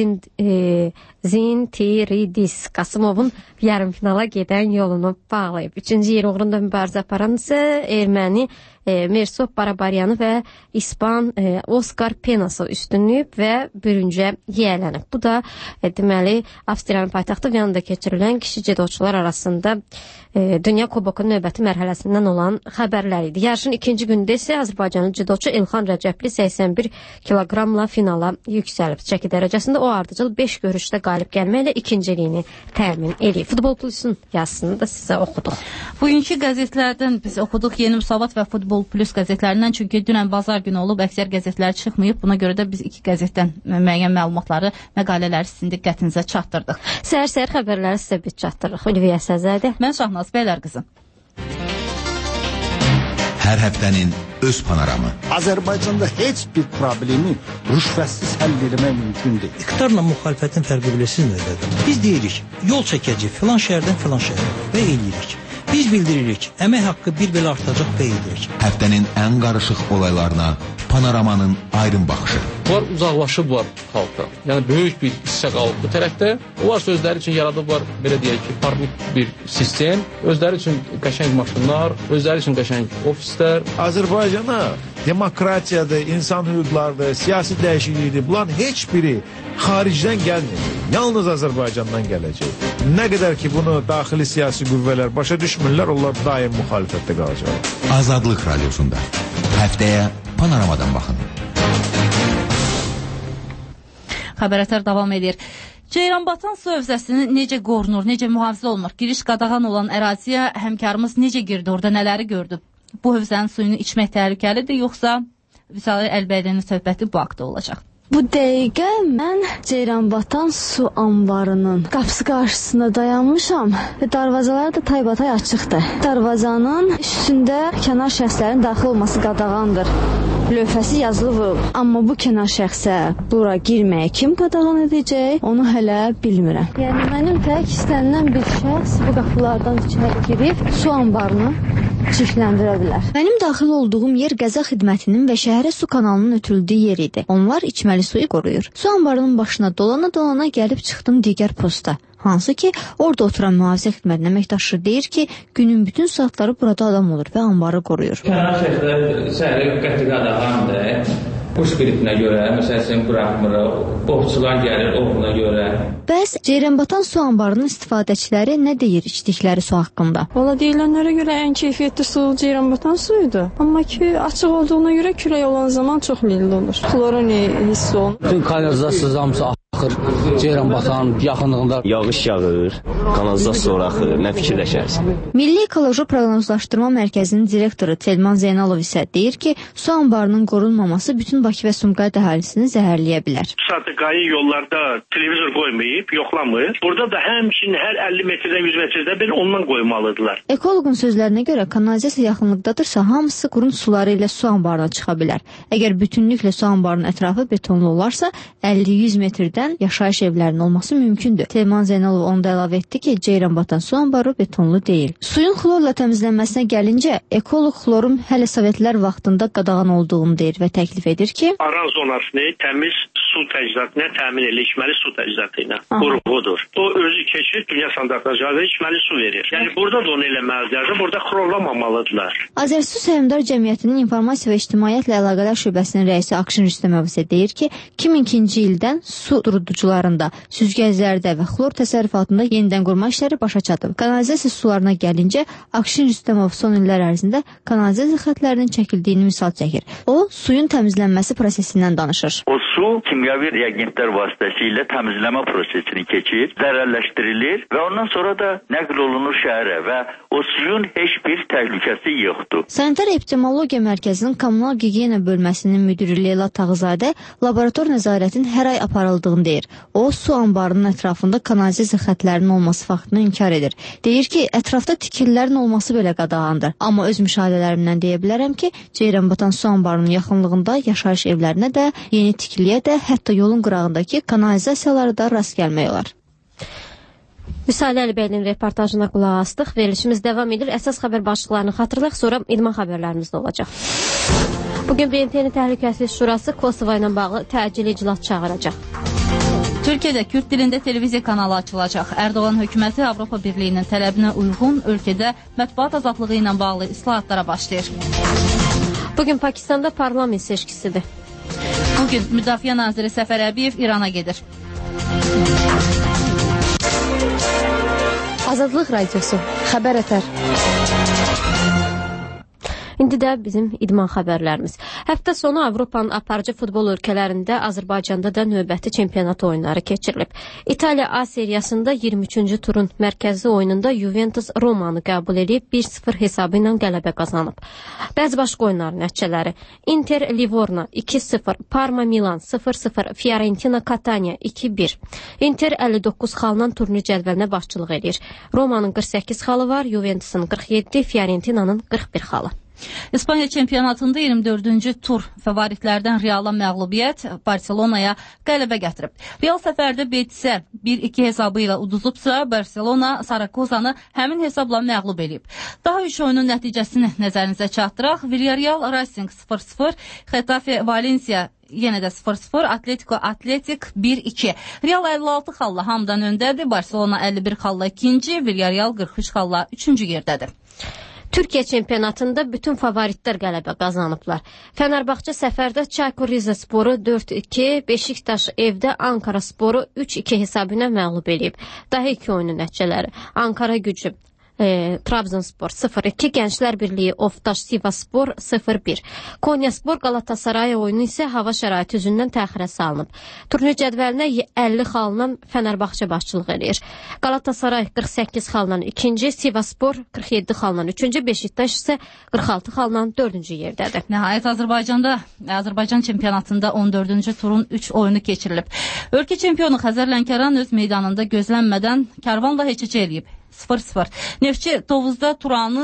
Zintiridis Qasımovun yarım finala gedən yolunu bağlayıb. 3-cü yer uğrunda mübarizə aparan isə erməni Mersov Barabaryanı və İspan Oskar Penası üstünlüyüb və bürüncə yiyələnib. Bu da deməli Avstriyanın paytaxtı Viyanada keçirilən kişi judoçular arasında Dünya Kubokunun növbəti mərhələsindən olan xəbərlər idi. Yarışın ikinci gündə isə Azərbaycanlı judoçu İlxan Rəcəbli 81 kiloqramla finala yüksəlib. Çəki dərəcəsində o ardıcıl 5 görüşdə qalib gəlməklə ikinciliyini təmin edib. Futbol Plusun yazısını da sizə oxuduq. Bugünkü qəzetlərdən biz oxuduq Yeni Müsavat və Futbol Plus qəzetlərindən, çünki dünən bazar günü olub, əksər qəzetlər çıxmayıb. Buna görə də biz iki qəzetdən müəyyən məlumatları, məqalələri sizin diqqətinizə çatdırdıq. Səhər-səhər xəbərləri sizə biz çatdırırıq. Ulviyə Səzədə. Mən Şahnaz Bəylərqızı. Hər həftənin öz panoramı. Azərbaycanda heç bir problemi rüşvətsiz həll etmək mümkün deyil. İqtidarla müxalifətin fərqi bilirsiniz nədir? Biz deyirik, yol çəkəcək filan şəhərdən filan şəhərə və eləyirik. Biz bildiririk, əmək haqqı bir belə artacaq və edirik. Həftənin ən qarışıq olaylarına panoramanın ayrım baxışı. Onlar uzaqlaşıblar xalqdan. Yəni böyük bir hissə qalıb bu tərəfdə. Onlar özləri üçün yaradıblar, belə deyək ki, parlament bir sistem. Özləri üçün qəşəng maşınlar, özləri üçün qəşəng ofislər. Azərbaycana demokratiyadır, insan hüquqlarıdır, siyasi dəyişiklikdir. Bunların heç biri xaricdən gəlmir. Yalnız Azərbaycandan gələcək. Nə qədər ki bunu daxili siyasi qüvvələr başa düşmürlər, onlar daim müxalifətdə qalacaq. Azadlıq Radiosunda həftəyə panoramadan baxın. Xəbərətər davam edir. Ceyranbatan su hövzəsini necə qorunur, necə mühafizə olunur? Giriş qadağan olan əraziyə həmkarımız necə girdi, orada nələri gördü? Bu hövzənin suyunu içmək təhlükəlidir, yoxsa Vüsal Əlbəydinin söhbəti bu haqda olacaq? Bu dəqiqə mən Ceyranbatan su anbarının qapısı qarşısında dayanmışam və darvazalar da taybatay açıqdır. Darvazanın üstündə kənar şəxslərin daxil olması qadağandır. Lövhəsi yazılıb, amma bu kənar şəxsə bura girməyə kim qadağan edəcək, onu hələ bilmirəm. Yəni mənim tək istənilən bir şəxs bu qapılardan içəri girib su anbarını çirkləndirə bilər. Mənim daxil olduğum yer qəza xidmətinin və şəhərə su kanalının ötürüldüyü yer idi. Onlar içməli suyu qoruyur. Su anbarının başına dolana gəlib çıxdım digər posta. Hansı ki, orada oturan mühafizə xidmətinin əməkdaşı deyir ki, günün bütün saatları burada adam olur və anbarı qoruyur. Kənar şəhərlər səhəri qəti qadağandır. Bu spiritinə görə, məsələn, buraxmırıq, borçlular gəlir oğluna görə. Bəs Ceyranbatan su anbarının istifadəçiləri nə deyir içdikləri su haqqında? Valla deyilənlərə görə ən keyfiyyətli su Ceyranbatan suyudur. Amma ki, açıq olduğuna görə külək olan zaman çox lilli olur. Xloroni hissi olunur. Bütün kanalizasiya hamısı axır Ceyranbatan yaxınlığında. Yağış yağır, kanalizasiya axır, nə fikirləşərsən? Milli Ekoloji Proqnozlaşdırma Mərkəzinin direktoru Telman Zeynalov isə deyir ki, su anbarının qorunmaması bütün Bakı və Sumqayıt əhalisini zəhərləyə bilər. Satıqayı yollarda televizor qoymayıb, yoxlamır. Burada da həmçinin hər 50 metrdən 100 metrdən bir ondan qoymalıdırlar. Ekoloqun sözlərinə görə kanalizasiya yaxınlıqdadırsa, hamısı qurun suları ilə su anbarına çıxa bilər. Əgər bütünlüklə su anbarının ətrafı betonlu olarsa, 50-100 metrdən tərəfindən yaşayış evlərinin olması mümkündür. Teğman Zeynalov onu da əlavə etdi ki, Ceyranbatan su anbarı betonlu deyil. Suyun xlorla təmizlənməsinə gəlincə, ekoloq xlorun hələ Sovetlər vaxtında qadağan olduğunu deyir və təklif edir ki, Aran zonasını təmiz su təchizatına təmin edilir, içməli su təchizatı ilə. Qurğudur. O özü keçir, dünya standartlarına içməli su verir. Yəni burada da onu eləməlidirlər, burada xlorlamamalıdırlar. Azərsu Səhmdar Cəmiyyətinin İnformasiya və İctimaiyyətlə Əlaqələr Şöbəsinin rəisi Akşin Rüstəmov isə deyir ki, 2002-ci ildən su duruducularında, süzgəclərdə və xlor təsərrüfatında yenidən qurma işləri başa çatıb. Kanalizasiya sularına gəlincə, Akşin Rüstəmov son illər ərzində kanalizasiya xətlərinin çəkildiyini misal çəkir. O, suyun təmizlənməsi prosesindən danışır. O su kimyəvi reagentlər vasitəsilə təmizləmə prosesini keçir, zərərləşdirilir və ondan sonra da nəql olunur şəhərə və o suyun heç bir təhlükəsi yoxdur. Sanitar Epidemiologiya Mərkəzinin Kommunal Gigiyena bölməsinin müdiri Leyla Tağızadə laborator nəzarətin hər ay aparıldığını deyir. O, su anbarının ətrafında kanalizasiya xətlərinin olması faktını inkar edir. Deyir ki, ətrafda tikililərin olması belə qadağandır. Amma öz müşahidələrimdən deyə bilərəm ki, Ceyranbatan su anbarının yaxınlığında yaşayış evlərinə də, yeni tikiliyə də, hətta yolun qırağındakı kanalizasiyalara da rast gəlmək olar. Müsalə Əlibəyinin reportajına qulaq astıq. Verilişimiz davam edir. Əsas xəbər başlıqlarını xatırlayaq, sonra idman xəbərlərimiz də olacaq. Bugün BMT-nin Təhlükəsizlik Şurası Kosovo ilə bağlı təcili iclas çağıracaq. Türkiyədə Kürd dilində televiziya kanalı açılacaq. Erdoğan hökuməti Avropa Birliyinin tələbinə uyğun ölkədə mətbuat azadlığı ilə bağlı islahatlara başlayır. Bugün Pakistanda parlament seçkisidir. Bugün Müdafiə naziri Səfər Əbiyev İrana gedir. Azadlıq Radiosu, Xəbər Ətər. İndi də bizim idman xəbərlərimiz. Həftə sonu Avropanın aparıcı futbol ölkələrində Azərbaycanda da növbəti çempionat oyunları keçirilib. İtaliya A seriyasında 23-cü turun mərkəzi oyununda Juventus Romanı qəbul edib 1-0 hesabı ilə qələbə qazanıb. Bəzi başqa oyunların nəticələri: Inter Livorno 2-0, Parma Milan 0-0, Fiorentina Catania 2-1. Inter 59 xalla turnir cədvəlinə başçılıq edir. Romanın 48 xalı var, Juventusun 47, Fiorentinanın 41 xalı. İspaniya çempionatında 24-cü tur favoritlərdən Real'a məğlubiyyət Barcelona'ya qələbə gətirib. Real səfərdə Betisə 1-2 hesabı ilə uduzubsa, Barcelona Sarakozanı həmin hesabla məğlub edib. Daha 3 oyunun nəticəsini nəzərinizə çatdıraq. Villarreal Racing 0-0, Getafe Valencia yenə də 0-0, Atletico Atletik 1-2. Real 56 xalla hamıdan öndədir, Barcelona 51 xalla ikinci, Villarreal 43 xalla üçüncü yerdədir. Türkiyə çempionatında bütün favoritlər qələbə qazanıblar. Fənərbağçı səfərdə Çaykur Rizesporu 4-2, Beşiktaş evdə Ankara Sporu 3-2 hesabı ilə məğlub edib. Daha 2 oyunun nəticələri: Ankara Gücü Trabzonspor 0-2, Gənclər Birliyi Oftaş Sivasspor 0-1. Konyaspor Galatasaray oyunu isə hava şəraiti üzündən təxirə salınıb. Turnir cədvəlinə 50 xalla Fənərbağçə başçılıq edir. Galatasaray 48 xalla 2-ci, Sivasspor 47 xalla 3-cü, Beşiktaş isə 46 xalla 4-cü yerdədir. Nəhayət Azərbaycan çempionatında 14-cü turun 3 oyunu keçirilib. Ölkə çempionu Xəzər Lənkəran öz meydanında gözlənmədən Karvanla heç-heçə eləyib. 0-0. Neftçi Tovuzda Turanı,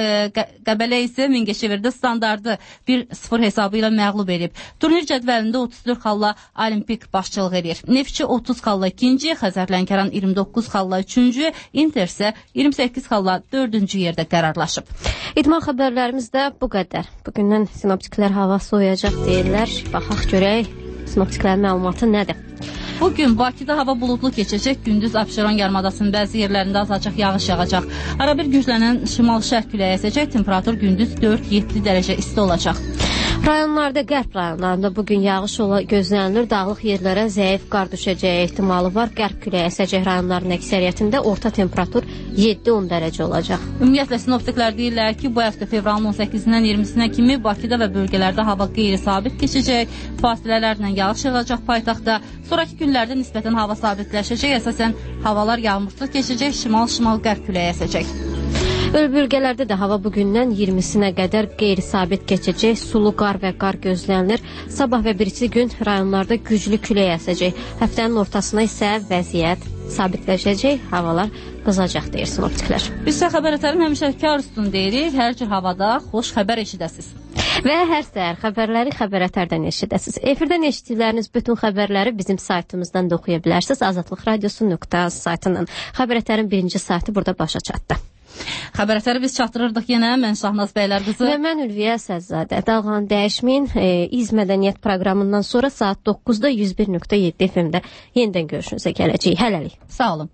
Qəbələ isə Mingəçevirdə Standardı 1-0 hesabı ilə məğlub edib. Turnir cədvəlində 34 xalla Olimpik başçılıq edir. Neftçi 30 xalla ikinci, Xəzər Lənkəran 29 xalla üçüncü, Inter isə 28 xalla dördüncü yerdə qərarlaşıb. İdman xəbərlərimiz də bu qədər. Bugündən sinoptiklər hava soyuyacaq deyirlər. Baxaq görək sinoptiklərin məlumatı nədir? Bugün Bakıda hava buludlu keçəcək, gündüz Abşeron yarımadasının bəzi yerlərində azacaq yağış yağacaq. Arabir güclənən şimal-şərq küləyi əsəcək, temperatur gündüz 4-7 dərəcə isti olacaq. Rayonlarda, qərb rayonlarında bugün yağış gözlənilir. Dağlıq yerlərə zəif qar düşəcəyi ehtimalı var. Qərb küləyi əsəcək rayonların əksəriyyətində orta temperatur 7-10 dərəcə olacaq. Ümumiyyətlə sinoptiklər deyirlər ki, bu həftə fevralın 18-dən 20-sinə kimi Bakıda və bölgələrdə hava qeyri-sabit keçəcək. Fasilələrlə yağış yağacaq paytaxtda. Sonraki günlərdə nisbətən hava sabitləşəcək. Əsasən havalar yağmursuz keçəcək, şimal-qərb küləyi əsəcək. Bölgələrdə də hava bugündən 20-sinə qədər qeyri-sabit keçəcək, sulu qar və qar gözlənilir. Sabah və birisi gün rayonlarda güclü külək əsəcək. Həftənin ortasına isə vəziyyət sabitləşəcək, havalar qızacaq deyir sinoptiklər. Biz isə Xəbər Ətərin həmişəkar üstün deyirik, hər cür havada xoş xəbər eşidəsiniz. Və hər səhər xəbərləri Xəbər Ətərdən eşidəsiniz. Efirdən eşitdikləriniz bütün xəbərləri bizim saytımızdan da oxuya bilərsiniz. azadlıqradiosu.saytından. Xəbər Ətərin birinci saati burada başa çatdı. Xəbər Ətəri biz çatdırırdıq yenə. Mən Şahnaz Bəylər qızı. Və mən Ülviyə Səzzadə. Dalğanı dəyişməyin. İz Mədəniyyət proqramından sonra saat 9-da 101.7 FM-də yenidən görüşünüzə gələcəyik. Hələlik. Sağ olun.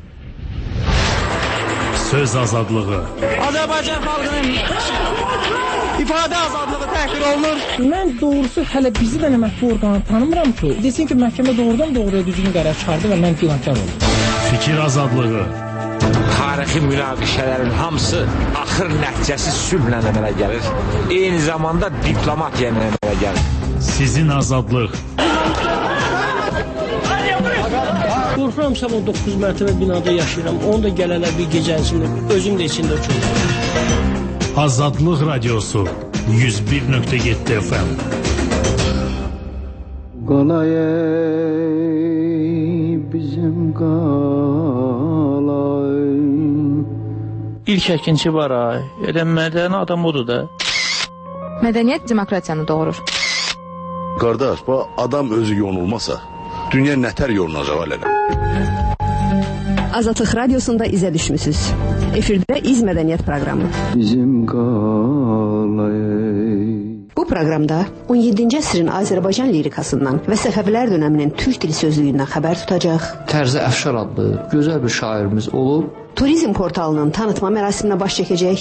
Söz azadlığı. Azərbaycan xalqının ifadə azadlığı təhqir olunur. Mən doğrusu hələ bizi də mətbu orqanı tanımıram ki, desin ki, məhkəmə doğrudan-doğruya düzgün qərar çıxardı və mən günahkar oldum. Fikir azadlığı. Tarixi münaqişələrin hamısı axır nəticəsi sülhlə əmələ gəlir. Eyni zamanda diplomatiya ilə əmələ gəlir. Sizin azadlıq. Qorxuram sabah 9 mərtəbə binada yaşayıram. Onu da gələlər bir gecə içində, özüm də içində uçurum. Azadlıq Radiosu 101.7 FM. Qalay bizim qalay. İlk əkinçi var ay. Elə mədəni adam odur da. Mədəniyyət demokratiyanı doğurur. Qardaş, bu adam özü yonulmasa, dünya nətər yorulacaq elədim. Azadlıq Radiosunda izə düşmüsünüz. Efirdə İz Mədəniyyət proqramı. Bizim qalay. Bu proqramda 17-ci əsrin Azərbaycan lirikasından və Səfəvilər dönəminin türk dili sözlüyündən xəbər tutacaq. Tərzə Əfşar adlı gözəl bir şairimiz olub. Turizm portalının tanıtma mərasiminə baş çəkəcək.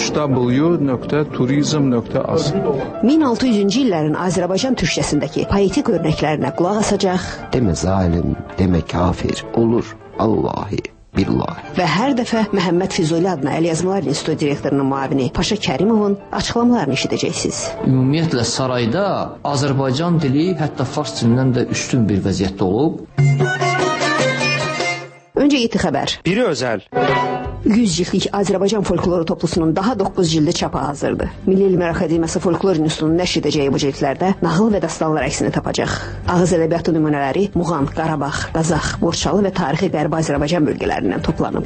www.turizm.az 1600-cü illərin Azərbaycan türkçəsindəki poetik örnəklərinə qulaq asacaq. Demə zalim, demə kafir, olur Allahi. Billahi. Və hər dəfə Məhəmməd Füzuli adına Əlyazmalar İnstitutu direktorunun müavini Paşa Kərimovun açıqlamalarını eşidəcəksiniz. Ümumiyyətlə sarayda Azərbaycan dili hətta fars dilindən də üstün bir vəziyyətdə olub. Öncə yeti xəbər. Biri özəl. 100 ciltlik Azərbaycan folkloru toplusunun daha 9 cildi çapa hazırdır. Milli Elmlər Akademiyası Folklor İnstitutunun nəşr edəcəyi bu cildlərdə nağıl və dastanlar əksini tapacaq. Ağız ədəbiyyatı nümunələri Muğan, Qarabağ, Qazax, Borçalı və tarixi Qərbi Azərbaycan bölgələrindən toplanıb.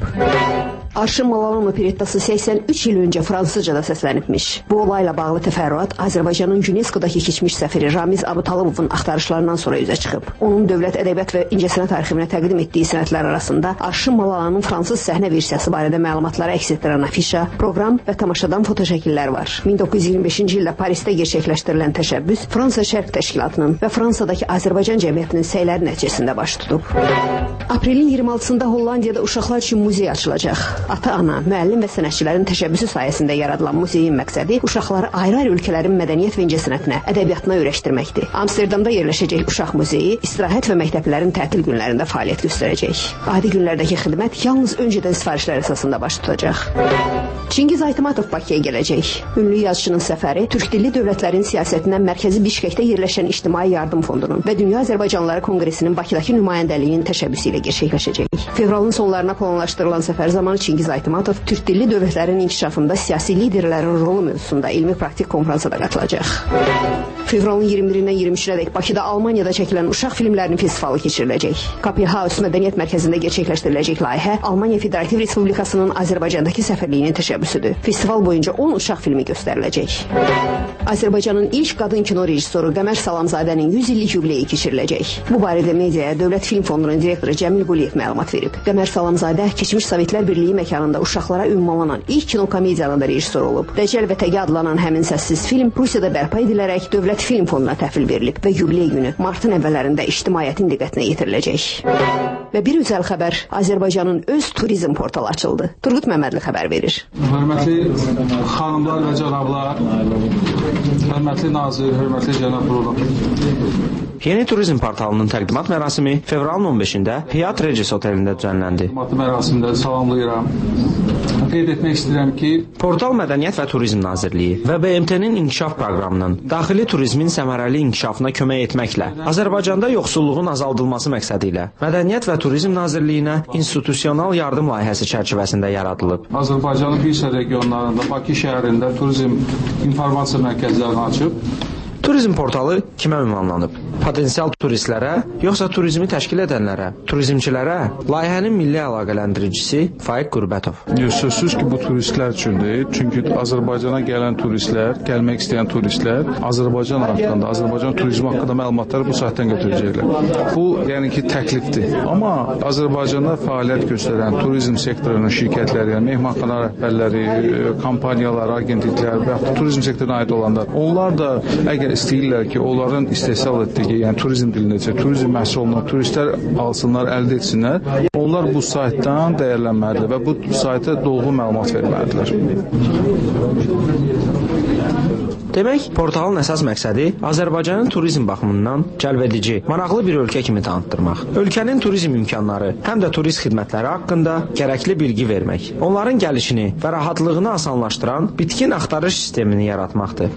Arşın Malalan operettası 83 il öncə fransızcada səslənibmiş. Bu olayla bağlı təfərrüat Azərbaycanın UNESCO-dakı keçmiş səfiri Ramiz Abutalovun axtarışlarından sonra üzə çıxıb. Onun dövlət ədəbiyyat və incəsənət arxivinə təqdim etdiyi sənədlər arasında Arşın Malalanın fransız səhnə versiyası barədə məlumatları əks etdirən afişa, proqram və tamaşadan fotoşəkillər var. 1925-ci ildə Parisdə gerçəkləşdirilən təşəbbüs Fransa Şərq Təşkilatının və Fransadakı Azərbaycan cəmiyyətinin səyləri nəticəsində baş tutub. Aprelin 26-sında Hollandiyada uşaqlar üçün muzey açılacaq. Ata-ana, müəllim və sənətçilərin təşəbbüsü sayəsində yaradılan muzeyin məqsədi uşaqları ayrı-ayrı ölkələrin mədəniyyət və incəsənətinə, ədəbiyyatına öyrəşdirməkdir. Amsterdamda yerləşəcək uşaq muzeyi istirahət və məktəblərin tətil günlərində fəaliyyət göstərəcək. Adi günlərdəki xidmət yalnız öncədən sifarişlər əsasında baş tutacaq. Çingiz Aytmatov Bakıya gələcək. Ünlü yazıçının səfəri Türk dilli dövlətlərin siyasətindən mərkəzi Bişkəkdə yerləşən İctimai Yardım Fondunun və Dünya Azərbaycanlıları Konqresinin Bakıdakı nümayəndəliyinin təşəbbüsü ilə gerçəkləşəcək. Fevralın sonlarına planlaşdırılan səfər zamanı Çingiz Aytmatov Türk dilli dövlətlərin inkişafında siyasi liderlərin rolu mövzusunda elmi praktik konfransa da qatılacaq. Fevralın 21-dən 23-ədək Bakıda Almaniyada çəkilən uşaq filmlərinin festivalı keçiriləcək. Kapelhaus Mədəniyyət Mərkəzində gerçəkləşdiriləcək layihə Almaniya Federativ Respublikasının Azərbaycandakı səfirliyinin təşəbbüsüdür. Festival boyunca 10 uşaq filmi göstəriləcək. Azərbaycanın ilk qadın kino rejissoru Qəmər Salamzadənin 100 illik yubileyi keçiriləcək. Bu barədə mediaya Dövlət Film Fondunun direktoru Cəmil Quliyev məlumat verib. Qəmər Salamzadə keçmiş Sovetlər Birliyi məkanında uşaqlara ünvanlanan ilk kino komediyanın da rejissor olub. Dəcəl və Təgə adlanan həmin səssiz film Rusiyada bərpa edilərək Dövlət Film Fonduna təhvil verilib və yubiley günü martın əvvəllərində ictimaiyyətin diqqətinə yetiriləcək. Və bir özəl xəbər, Azərbaycanın öz turizm portalı açıldı. Turqut Məmmədli xəbər verir. Hörmətli xanımlar və cənablar, hörmətli nazir, hörmətli cənab Bruno. Yeni turizm portalının təqdimat mərasimi fevralın 15-də Həyat Regis otelində düzənləndi. Mərasimdə salamlayıram. Qeyd etmək istəyirəm ki, Portal Mədəniyyət və Turizm Nazirliyi və BMT-nin inkişaf proqramının daxili turizmin səmərəli inkişafına kömək etməklə Azərbaycanda yoxsulluğun azaldılması məqsədi ilə Mədəniyyət və Turizm Nazirliyinə institusional yardım layihəsi çərçivəsində yaradılıb. Azərbaycanın bir sıra regionlarında, Bakı şəhərində turizm informasiya mərkəzlərini açıb Turizm portalı kimə ünvanlanıb? Potensial turistlərə, yoxsa turizmi təşkil edənlərə, turizmçilərə? Layihənin milli əlaqələndiricisi Faiq Qurbətov. Sözsüz ki, bu turistlər üçündür. Çünki Azərbaycana gələn turistlər, gəlmək istəyən turistlər Azərbaycan haqqında, Azərbaycan turizmi haqqında məlumatları bu saytdan götürəcəklər. Bu, yəni ki, təklifdir. Amma Azərbaycanda fəaliyyət göstərən turizm sektorunun şirkətləri, yəni mehmanxana rəhbərləri, kompaniyalar, agentliklər və yaxud turizm sektoruna aid olanlar, onlar da əgər istəyirlər ki, onların istehsal etdiyi, yəni turizm dilindəcə, turizm məhsulunu turistlər alsınlar, əldə etsinlər, onlar bu saytdan dəyərlənməlidir və bu sayta dolğun məlumat verməlidirlər. Demək, portalın əsas məqsədi Azərbaycanın turizm baxımından cəlbedici, maraqlı bir ölkə kimi tanıtdırmaq. Ölkənin turizm imkanları, həm də turist xidmətləri haqqında gərəkli bilgi vermək. Onların gəlişini və rahatlığını asanlaşdıran bitkin axtarış sistemini yaratmaqdır.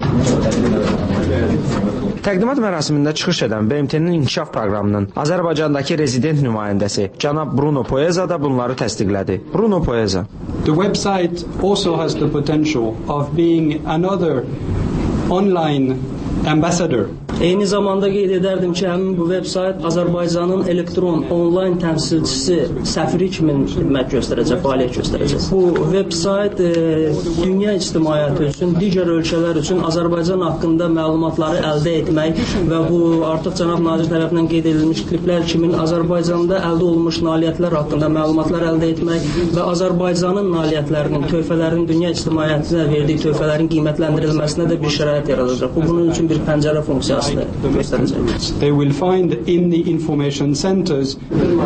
Təqdimat mərasimində çıxış edən BMT-nin inkişaf proqramının Azərbaycandakı rezident nümayəndəsi cənab Bruno Poeza da bunları təsdiqlədi. Bruno Poeza. The website also has the potential of being another online ambassador. Eyni zamanda qeyd edərdim ki, həmin bu veb-sayt Azərbaycanın elektron onlayn təmsilçisi, səfiri kimi xidmət göstərəcək, fəaliyyət göstərəcək. Bu veb-sayt dünya ictimaiyyəti üçün, digər ölkələr üçün Azərbaycan haqqında məlumatları əldə etmək və bu artıq cənab nazir tərəfindən qeyd edilmiş kliplər kimi Azərbaycanda əldə olunmuş nailiyyətlər haqqında məlumatlar əldə etmək və Azərbaycanın nailiyyətlərinin, tövhələrinin dünya ictimaiyyətinə verdiyi tövhələrin qiymətləndirilməsinə də bir şərait yaradacaq. Bu bunun üçün bir pəncərə funksiyası. They will find in the information centers.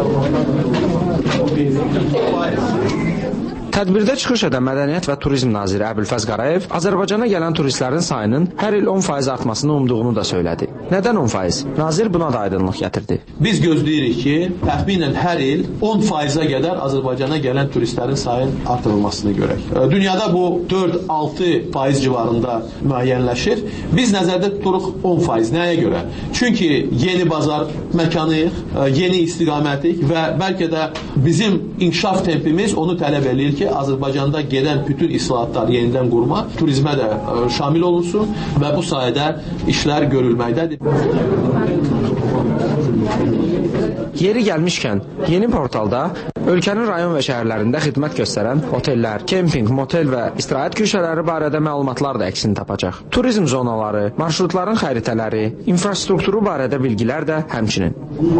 Tədbirdə çıxış edən Mədəniyyət və Turizm naziri Əbülfəz Qarayev Azərbaycana gələn turistlərin sayının hər il 10% artmasını umduğunu da söylədi. Nədən 10%? Nazir buna da aydınlıq gətirdi. Biz gözləyirik ki, təxminən hər il 10%-ə qədər Azərbaycana gələn turistlərin sayının artırılmasını görək. Dünyada bu 4-6% civarında müəyyənləşir. Biz nəzərdə tuturuq 10%. Nəyə görə? Çünki yeni bazar məkanıyıq, yeni istiqamətik və bəlkə də bizim inkişaf tempimiz onu tələb eləyir ki, Azərbaycanda gedən bütün islahatlar yenidən qurma, turizmə də şamil olunsun və bu sayədə işlər görülməkdədir. Yeri gəlmişkən, yeni portalda ölkənin rayon və şəhərlərində xidmət göstərən otellər, kemping, motel və istirahət köşələri barədə məlumatlar da əksini tapacaq. Turizm zonaları, marşrutların xəritələri, infrastrukturu barədə bilgilər də həmçinin.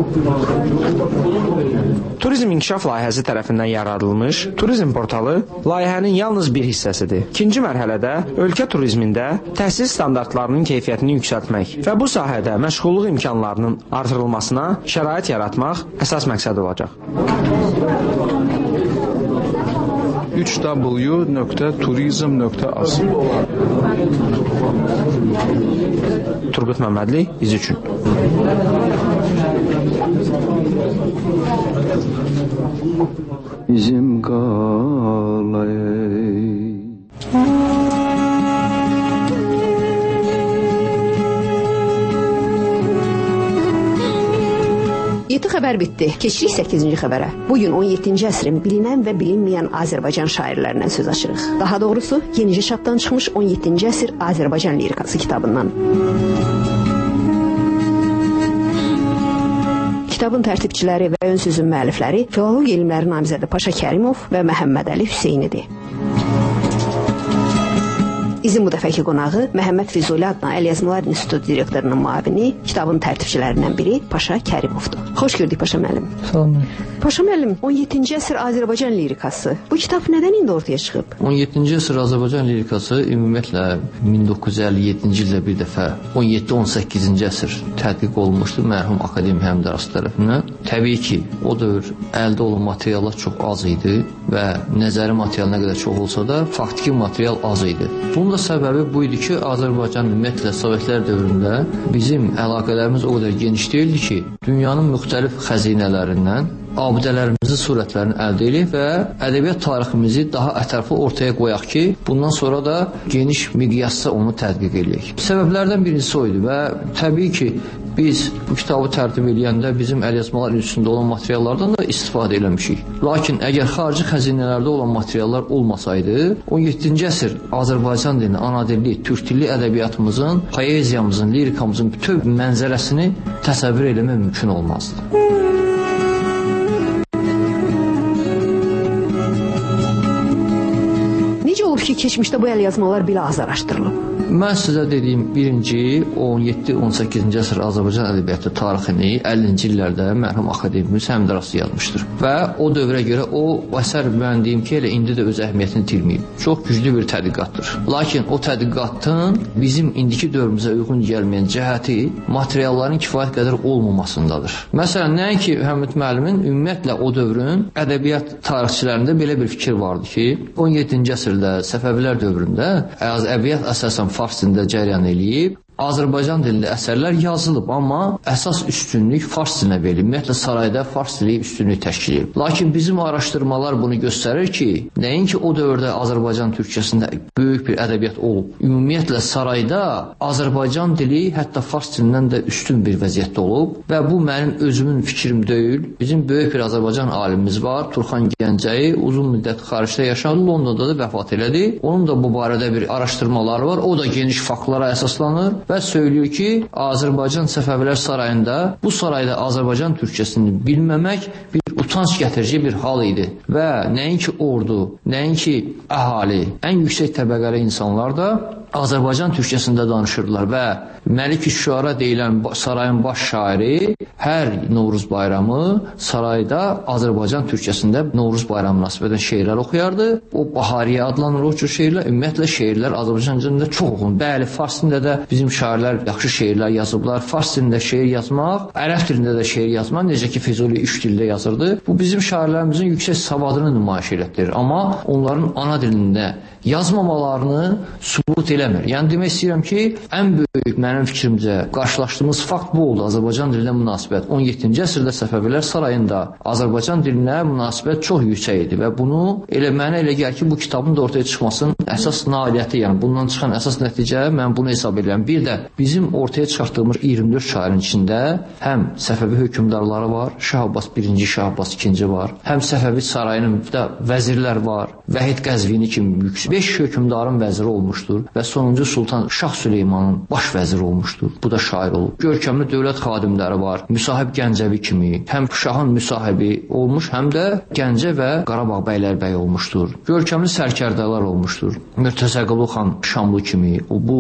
Turizm İnkişaf Layihəsi tərəfindən yaradılmış turizm portalı layihənin yalnız bir hissəsidir. İkinci mərhələdə ölkə turizmində təhsil standartlarının keyfiyyətini yüksəltmək və bu sahədə məşğulluq imkanlarının artırılmasına şərait yaratmaq əsas məqsəd olacaq. www.turizm.az Turgut Məmmədli, İz üçün. Bizim qalay Yedi xəbər bitdi. Keçirik 8-ci xəbərə. Bugün 17-ci əsrin bilinən və bilinməyən Azərbaycan şairlərindən söz açırıq. Daha doğrusu, yenicə çapdan çıxmış 17-ci əsr Azərbaycan lirikası kitabından. Kitabın tərtibçiləri və ön sözün müəllifləri filologiya elmləri namizədi Paşa Kərimov və Məhəmməd Əli Hüseynidir. İzin bu dəfəki qonağı Məhəmməd Füzuli adına Əlyazmalar İnstitutu direktorunun müavini, kitabın tərtibçilərindən biri Paşa Kərimovdur. Xoş gördük Paşa müəllim. Salam. Paşa müəllim, 17-ci əsr Azərbaycan lirikası. Bu kitab nədən indi ortaya çıxıb? 17-ci əsr Azərbaycan lirikası ümumiyyətlə 1957-ci ildə bir dəfə 17-18-ci əsr tədqiq olunmuşdu mərhum akademik həmdarası tərəfindən. Təbii ki, o dövr əldə olan materiallar çox az idi və nəzəri material nə qədər çox olsa da faktiki material az idi. Bunun da səbəbi bu idi ki, Azərbaycan ümumiyyətlə Sovetlər dövründə bizim əlaqələrimiz o qədər geniş deyildi ki, dünyanın müxtəlif xəzinələrindən abidələrimizin surətlərini əldə edib və ədəbiyyat tariximizi daha ətraflı ortaya qoyaq ki, bundan sonra da geniş miqyasda onu tədqiq edək. Səbəblərdən birincisi o idi və təbii ki, biz bu kitabı tərtib edəndə bizim əlyazmalar üstündə olan materiallardan da istifadə eləmişik. Lakin əgər xarici xəzinələrdə olan materiallar olmasaydı, 17-ci əsr Azərbaycan dilini, ana dilli, türk dilli ədəbiyyatımızın, poeziyamızın, lirikamızın bütün mənzərəsini təsəvvür eləmək mümkün olmazdı. Necə olub ki, keçmişdə bu əlyazmalar belə az araşdırılıb? Mən sizə dediyim birinci 17-18-ci əsr Azərbaycan ədəbiyyatı tarixini 50-ci illərdə mərhum akademimiz Həmdərası yazmışdır. Və o dövrə görə o əsər mən deyim ki, elə indi də öz əhəmiyyətini itirməyib. Çox güclü bir tədqiqatdır. Lakin o tədqiqatın bizim indiki dövrümüzə uyğun gəlməyən cəhəti materialların kifayət qədər olmamasındadır. Məsələn, nəinki Həmid müəllimin ümumiyyətlə o dövrün ədəbiyyat tarixçilərində belə bir fikir vardı ki, 17-ci əsrdə Səfəvilər dövründə ədəbiyyat əsasən fars dilində cəryan eləyib, Azərbaycan dilində əsərlər yazılıb, amma əsas üstünlük fars dilinə verilib. Ümumiyyətlə sarayda fars dili üstünlük təşkil edib. Lakin bizim araşdırmalar bunu göstərir ki, nəinki o dövrdə Azərbaycan türkçəsində böyük bir ədəbiyyat olub. Ümumiyyətlə sarayda Azərbaycan dili hətta fars dilindən də üstün bir vəziyyətdə olub və bu mənim özümün fikrim deyil. Bizim böyük bir Azərbaycan alimimiz var, Turxan Gəncəyi, uzun müddət xaricdə yaşadı, Londonda da vəfat elədi. Onun da bu barədə bir araşdırmaları var, o da geniş faktlara əsaslanır və söylüyor ki, Azərbaycan Səfəvilər sarayında, bu sarayda Azərbaycan türkçəsini bilməmək bir utanç gətirici bir hal idi və nəinki ordu, nəinki əhali, ən yüksək təbəqəli insanlar da Azərbaycan türkçəsində danışırdılar və Məlik-i-Şüara deyilən sarayın baş şairi hər Novruz bayramı sarayda Azərbaycan türkçəsində Novruz bayramı münasibətən şeirlər oxuyardı. O Bahariyə adlanır o cür şeirlər. Ümumiyyətlə şeirlər Azərbaycan dilində çox oxunur. Bəli, fars dilində də bizim şairlər yaxşı şeirlər yazıblar. Fars dilində şeir yazmaq, ərəb dilində də şeir yazmaq, necə ki Füzuli 3 dildə yazırdı. Bu bizim şairlərimizin yüksək savadını nümayiş etdirir. Amma onların ana dilində yazmamalarını sübut eləmir. Yəni demək istəyirəm ki, ən böyük mənim fikrimcə qarşılaşdığımız fakt bu oldu. Azərbaycan dilinə münasibət 17-ci əsrdə Səfəvilər sarayında Azərbaycan dilinə münasibət çox yüksək idi və bunu mənə elə gəlir ki, bu kitabın da ortaya çıxmasının əsas nailiyyəti, yəni bundan çıxan əsas nəticə mən bunu hesab edirəm. Bir də bizim ortaya çıxartdığımız 24 şairin içində həm Səfəvi hökmdarları var, Şah Abbas 1-ci, Şah Abbas 2-ci var, həm Səfəvi sarayının da vəzirlər var, Vəhid Qəzvini kimi 5 hökmdarın vəziri olmuşdur və sonuncu Sultan Şah Süleymanın baş vəziri olmuşdur. Bu da şair olub. Görkəmli dövlət xadimləri var. Müsahib Gəncəvi kimi. Həm şahın müsahibi olmuş, həm də Gəncə və Qarabağ bəylərbəyi olmuşdur. Görkəmli sərkərdələr olmuşdur. Mürtəzə Qulu xan Şamlı kimi. Bu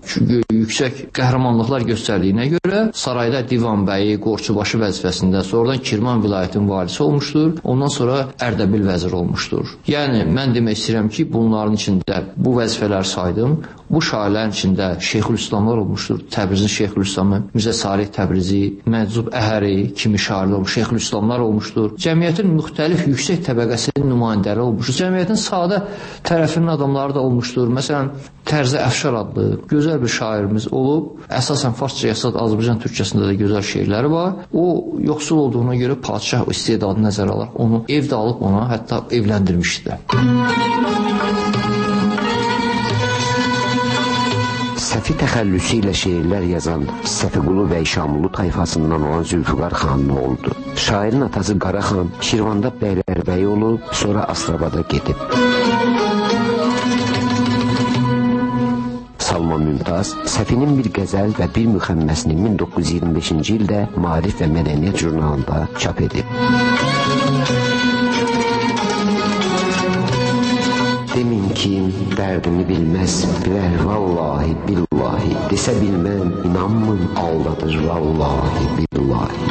yüksək qəhrəmanlıqlar göstərdiyinə görə sarayda divan bəyi, qorçubaşı vəzifəsində, sonradan Kirman vilayətinin valisi olmuşdur. Ondan sonra Ərdəbil vəziri olmuşdur. Yəni mən demək istəyirəm ki, bunların içində bu vəzifələr saydım. Bu şairlərin içində Şeyxülislamlar olmuşdur. Təbrizin Şeyxülislamı, Mirzə Salih Təbrizi, Məcub Əhəri kimi şairlər olmuş, Şeyxülislamlar olmuşdur. Cəmiyyətin müxtəlif yüksək təbəqəsinin nümayəndələri olmuşdur. Cəmiyyətin sadə tərəfinin adamları da olmuşdur. Məsələn, Tərzə Əfşar adlı gözəl bir şairimiz olub. Əsasən farsça yazsaq Azərbaycan türkçəsində də gözəl şeirləri var. O yoxsul olduğuna görə padşah istedadını nəzərə alır. Onu evdə alıb ona hətta evləndirmişdi. Səfi təxəllüsü ilə şeirlər yazan Səfiqulu bəy Şamlı tayfasından olan Zülfüqar xanın oldu. Şairin atası Qara xan Şirvanda bəylərbəyi olub, sonra Astrabada gedib. Salman Mümtaz Səfinin bir qəzəl və bir müxəmməsini 1925-ci ildə Maarif və Mədəniyyət jurnalında çap edib. Demin kim dərdini bilməz, bilər vallahi billahi, desə bilməm, inanmın aldadır vallahi billahi.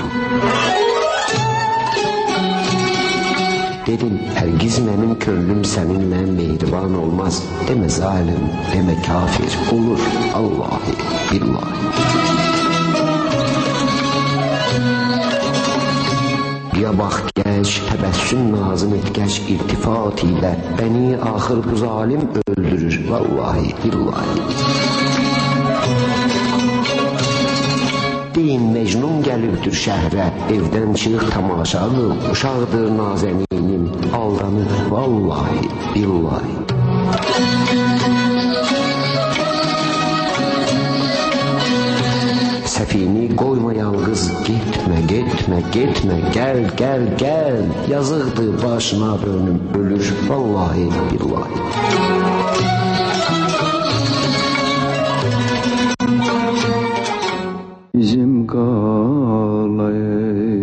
Dedim, hərgiz mənim könlüm səninlə mehriban olmaz, demə zalim, demə kafir, olur Allahi billahi. Ya bax gəc, təbəssüm nazım et gəc irtifat ilə, bəni axır bu zalim öldürür, vallahi billahi. Deyin Mecnun gəlibdir şəhrə, evdən çıx tamaşadır, uşaqdır Nazəninim, aldanır vallahi, billahi. Səfini qoyma yalqız, getmə, getmə, getmə, gəl, gəl, gəl. Yazıqdır başına dönüm, ölür vallahi, billahi. Bizim qalayı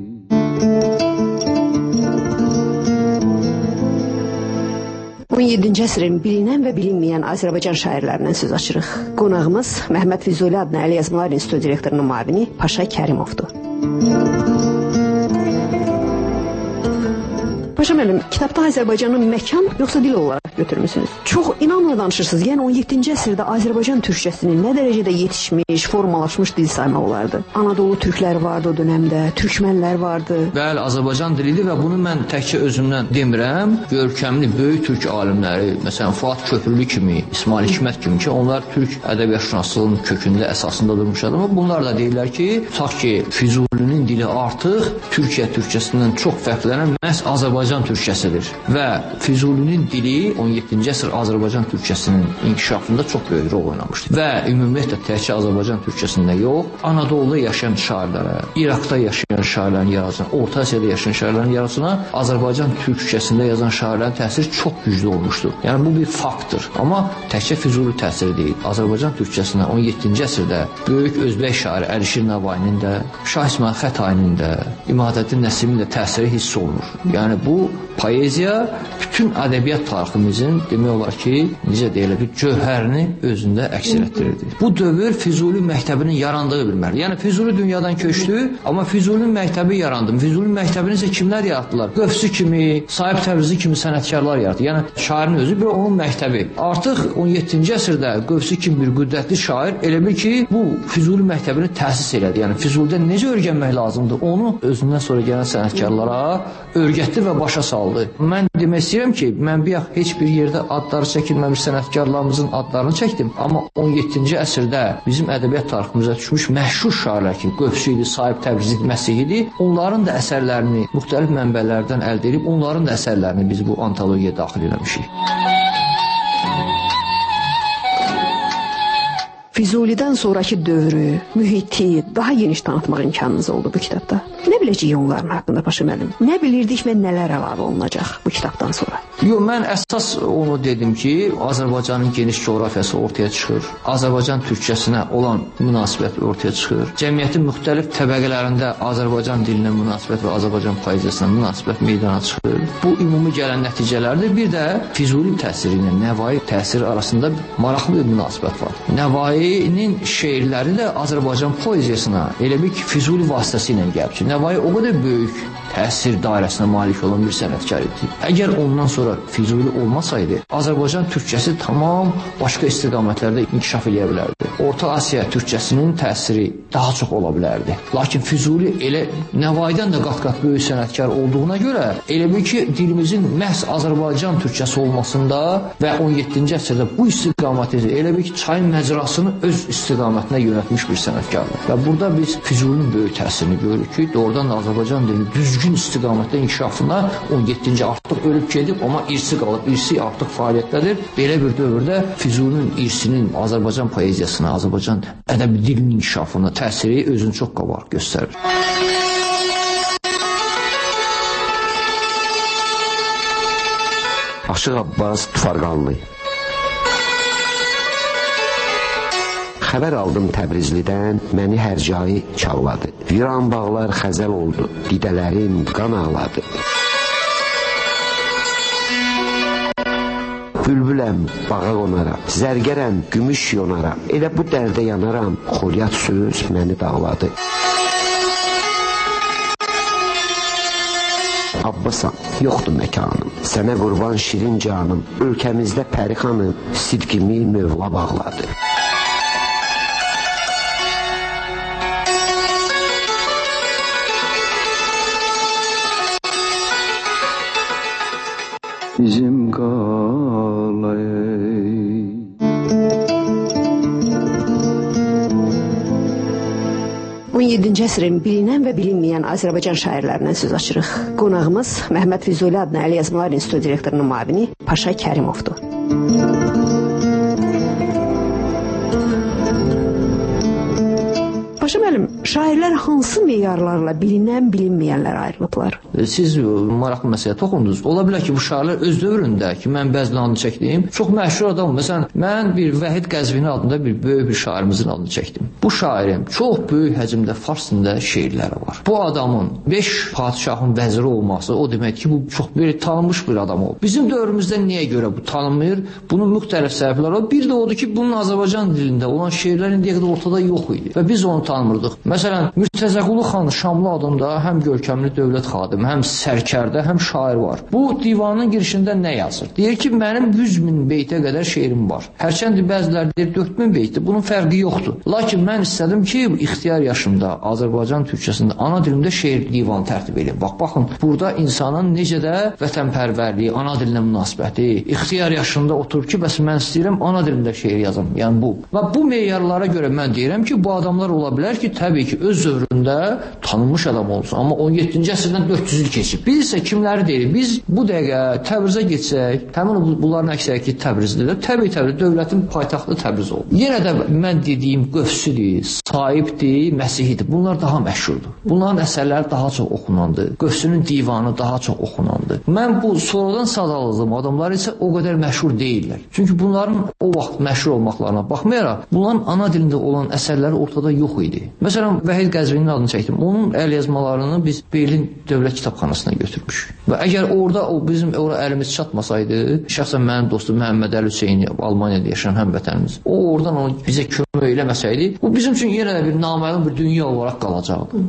17-ci əsrin bilinən və bilinməyən Azərbaycan şairlərindən söz açırıq. Qonağımız Məhəmməd Füzuli adına Əli Yazmalar İnstitutu direktorunun müavini Paşa Kərimovdur. Paşa müəllim, kitabda Azərbaycanın məkan yoxsa dil olaraq götürmüsünüz? Çox inamla danışırsınız. Yəni 17-ci əsrdə Azərbaycan türkçəsinin nə dərəcədə yetişmiş, formalaşmış dil saymaq olardı? Anadolu türkləri vardı o dönəmdə, türkmənlər vardı. Bəli, Azərbaycan dilidir və bunu mən təkcə özümdən demirəm. Görkəmli böyük türk alimləri, məsələn Fuad Köprülü kimi, İsmail Hikmət kimi ki, onlar türk ədəbiyyatşünaslığının kökündə əsasında durmuş adamlar. Bunlar da deyirlər ki, tutaq ki, Füzulinin dili artıq Türkiyə türkçəsindən çox fərqlənən məhz Azərbaycan türkçəsidir və Füzulinin dili 17-ci əsr Azərbaycan türkçəsinin inkişafında çox böyük rol oynamışdır və ümumiyyətlə təkcə Azərbaycan türkçəsində yox, Anadoluda yaşayan şairlərə, İraqda yaşayan şairlərin yaradıcısına, Orta Asiyada yaşayan şairlərin yaradıcısına Azərbaycan türkçəsində yazan şairlərin təsiri çox güclü olmuşdur. Yəni bu bir faktdır, amma təkcə Füzuli təsiri deyil. Azərbaycan türkçəsində 17-ci əsrdə böyük özbək şairi Əlişir Nəvainin də, Şah İsmayıl Xətainin də, İmadəddin Nəsimin də təsiri hiss olunur. Yəni bu poeziya bütün ədəbiyyat tariximizin demək olar ki, necə deyilə bir cövhərini özündə əks etdirirdi. Bu dövr Füzuli məktəbinin yarandığı bilməlidir. Yəni Füzuli dünyadan köçdü, amma Füzulinin məktəbi yarandı. Füzulinin məktəbini isə kimlər yaratdılar? Qövsü kimi, Sahib Təbrizi kimi sənətkarlar yaratdı. Yəni şairin özü bir onun məktəbi. Artıq 17-ci əsrdə Qövsü kimi bir qüdrətli şair elə bil ki, bu Füzuli məktəbini təsis elədi. Yəni Füzulidən necə öyrənmək lazımdır? Onu özündən sonra gələn sənətkarlara öyrətdi və başa saldı. Mən demək istəyirəm ki, mən bir heç bir yerdə adları çəkilməmiş sənətkarlarımızın adlarını çəkdim, amma 17-ci əsrdə bizim ədəbiyyat tariximizə düşmüş məşhur şairlər ki, Qövsü idi, Sahib Təbrizi, Məsih idi, onların da əsərlərini müxtəlif mənbələrdən əldə edib, onların da əsərlərini biz bu antologiyaya daxil eləmişik. Füzulidən sonraki dövrü, mühiti daha geniş tanıtmaq imkanınız oldu bu kitabda. Nə biləcəyik onların haqqında Paşa müəllim? Nə bilirdik və nələr əlavə olunacaq bu kitabdan sonra? Yox, mən əsas onu dedim ki, Azərbaycanın geniş coğrafiyası ortaya çıxır. Azərbaycan türkçəsinə olan münasibət ortaya çıxır. Cəmiyyətin müxtəlif təbəqələrində Azərbaycan dilinə münasibət və Azərbaycan poeziyasına münasibət meydana çıxır. Bu ümumi gələn nəticələrdir. Bir də Füzuli təsiri ilə Nəvai təsiri arasında maraqlı bir münasibət var. Nəvainin şeirləri də Azərbaycan poeziyasına elə bir ki, Füzuli vasitəsilə gəlib ki, Nəvai o qədər böyük təsir dairəsinə malik olan bir sənətkar idi. Əgər ondan sonra Füzuli olmasaydı, Azərbaycan türkçəsi tamam başqa istiqamətlərdə inkişaf edə bilərdi. Orta Asiya türkçəsinin təsiri daha çox ola bilərdi. Lakin Füzuli elə Nəvaidən də qat-qat böyük sənətkar olduğuna görə elə bil ki, dilimizin məhz Azərbaycan türkçəsi olmasında və 17-ci əsrdə bu istiqaməti elə bil ki, çayın məcrasını öz istiqamətinə yönətmiş bir sənətkardır. Və burada biz Füzulinin böyük təsirini görürük ki, doğrudan da Azərbaycan dilinin düzgün istiqamətdə inkişafına 17-ci artıq ölüb gedib, amma irsi qalıb, irsi artıq fəaliyyətdədir. Belə bir dövrdə Füzulinin irsinin Azərbaycan poeziyasına, Azərbaycan ədəbi dilinin inkişafına təsiri özünü çox qabaq göstərir. Aşıq Abbas Tufarqanlı. Xəbər aldım Təbrizlidən, məni hər cayı çağladı. Viran bağlar xəzəl oldu, didələrim qan ağladı. Bülbüləm, bağa qonaram, zərgərəm, gümüş yonaram. Elə bu dərdə yanaram, xolyat söz məni dağladı. Abbasam, yoxdur məkanım, sənə qurban şirin canım, ölkəmizdə Pəri xanım, sidqimi Mövla bağladı. Bizim qalayı 17-ci əsrin bilinən və bilinməyən Azərbaycan şairlərindən söz açırıq. Qonağımız Məhəmməd Füzuli adına Əlyazmalar İnstitutu direktorunun müavini Paşa Kərimovdur. Paşa müəllim, şairlər hansı meyarlarla bilinən, bilinməyənlər ayrılıblar? Siz maraqlı məsələyə toxundunuz. Ola bilər ki, bu şairlər öz dövründə ki, mən bəzən adını çəkdim, çox məşhur adam. Məsələn, mən bir Vahid Qəzvini adında bir böyük bir şairimizin adını çəkdim. Bu şairin çox böyük həcmdə fars dilində şeirləri var. Bu adamın 5 padşahın vəziri olması o demək ki, bu çox bir tanınmış bir adam olub. Bizim dövrümüzdə niyə görə bu tanınmır? Bunun müxtəlif səbəbləri var. Bir də odur ki, bunun Azərbaycan dilində olan şeirlər indiyə qədər ortada yox idi və biz onu tanımırdıq. Məsələn, Mürtəzəqulu xan Şamlı adında həm görkəmli dövlət xadimi, həm sərkərdə, həm şair var. Bu divanın girişində nə yazır? Deyir ki, mənim 100 min beytə qədər şeirim var. Hərçənd bəziləri deyir 4000 beytdir. Bunun fərqi yoxdur. Lakin mən istədim ki, ixtiyar yaşımda Azərbaycan türkçəsində ana dilimdə şeir divanı tərtib edin. Baxın, burada insanın necə də vətənpərvərliyi, ana dilinə münasibəti, ixtiyar yaşında oturub ki, bəs mən istəyirəm ana dilimdə şeir yazım. Yəni bu. Və bu meyarlara görə mən deyirəm ki, bu adamlar ola bilər ki, təbii ki, öz dövründə tanınmış adam olsun. Amma 17-ci əsrdən 400 il keçib. Biz isə kimləri deyirik? Biz bu dəqiqə Təbrizə getsək, həmin bunların əksəriyyəti Təbrizdir. Təbii dövlətin paytaxtı Təbriz oldu. Yenə də mən dediyim Qövsüdür, Sahibdir, Məsihidir. Bunlar daha məşhurdur. Bunların əsərləri daha çox oxunandı. Qövsünün divanı daha çox oxunandı. Mən bu sonradan sadaladığım adamlar isə o qədər məşhur deyirlər. Çünki bunların o vaxt məşhur olmaqlarına baxmayaraq, bunların ana dilində olan əsərləri ortada yox idi. Məsələn, Vahid Qəzvinin adını çəkdim. Onun əlyazmalarını biz Berlin Dövlət Kitabxanasına götürmüşük. Və əgər orada bizim əlimiz çatmasaydı, şəxsən mənim dostum Məhəmməd Əli Hüseyni, Almaniyada yaşayan həmvətənimiz, o oradan onu bizə kömək eləməsəydi, bu bizim üçün yenə də bir naməlum bir dünya olaraq qalacaqdı.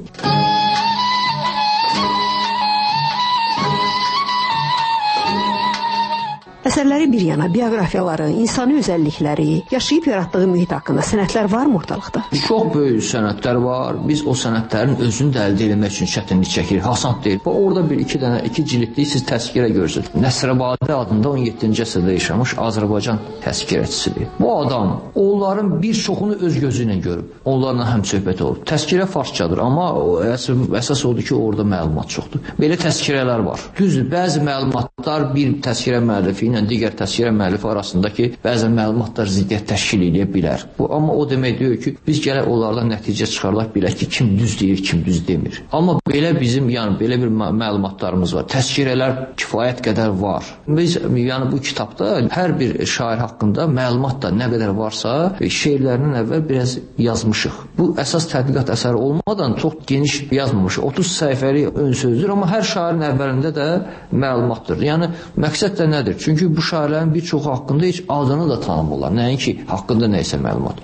Əsərləri bir yana, bioqrafiyaları, insani özəllikləri, yaşayıb yaratdığı mühit haqqında sənədlər varmı ortalıqda? Çox böyük sənədlər var. Biz o sənədlərin özünü də əldə etmək üçün çətinlik çəkirik. Hasant deyil. Orada iki cildlik siz təzkirə görürsünüz. Nəsrəbadi adında 17-ci əsrdə yaşamış Azərbaycan təzkirəçisidir. Bu adam onların bir çoxunu öz gözü ilə görüb. Onlarla həm söhbət olub. Təzkirə farsçadır, amma əsas odur ki, orada məlumat çoxdur. Belə təzkirələr var. Düzdür, bəzi məlumatlar bir təzkirə müəllifi ilə digər təzkirə müəllifi arasındakı bəzən məlumatlar ziddiyyət təşkil edə bilər. Amma o demək deyir ki, biz gələk onlardan nəticə çıxarlaq bilək ki, kim düz deyir, kim düz demir. Amma belə bizim, yəni belə bir məlumatlarımız var. Təzkirələr kifayət qədər var. Biz, yəni bu kitabda hər bir şair haqqında məlumat da nə qədər varsa, şeirlərindən əvvəl biraz yazmışıq. Bu əsas tədqiqat əsəri olmadan çox geniş yazmamışıq. 30 səhifəlik ön sözdür, amma hər şairin əvvəlində də məlumatdır. Yəni məqsəd də nədir? Çünki bu şairlərin bir çoxu haqqında heç adını da tanımırlar. Nəinki haqqında nəysə məlumat.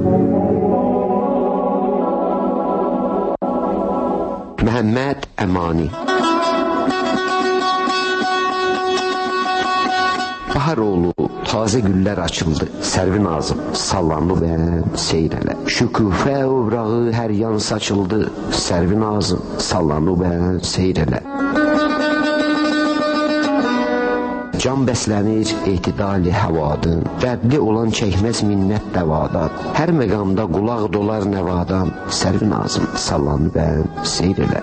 Məhəmməd Əmani. Bahar oldu, tazə güllər açıldı, sərvi nazım, sallandı və seyr elə. Şükufə ovrağı hər yan saçıldı, sərvi nazım, sallandı və seyr elə. Can bəslənir etidali həvadan, dərdli olan çəkməz minnət dəvadan, hər məqamda qulaq dolar nəvadan, sərvi nazım, sallandı və seyr elə.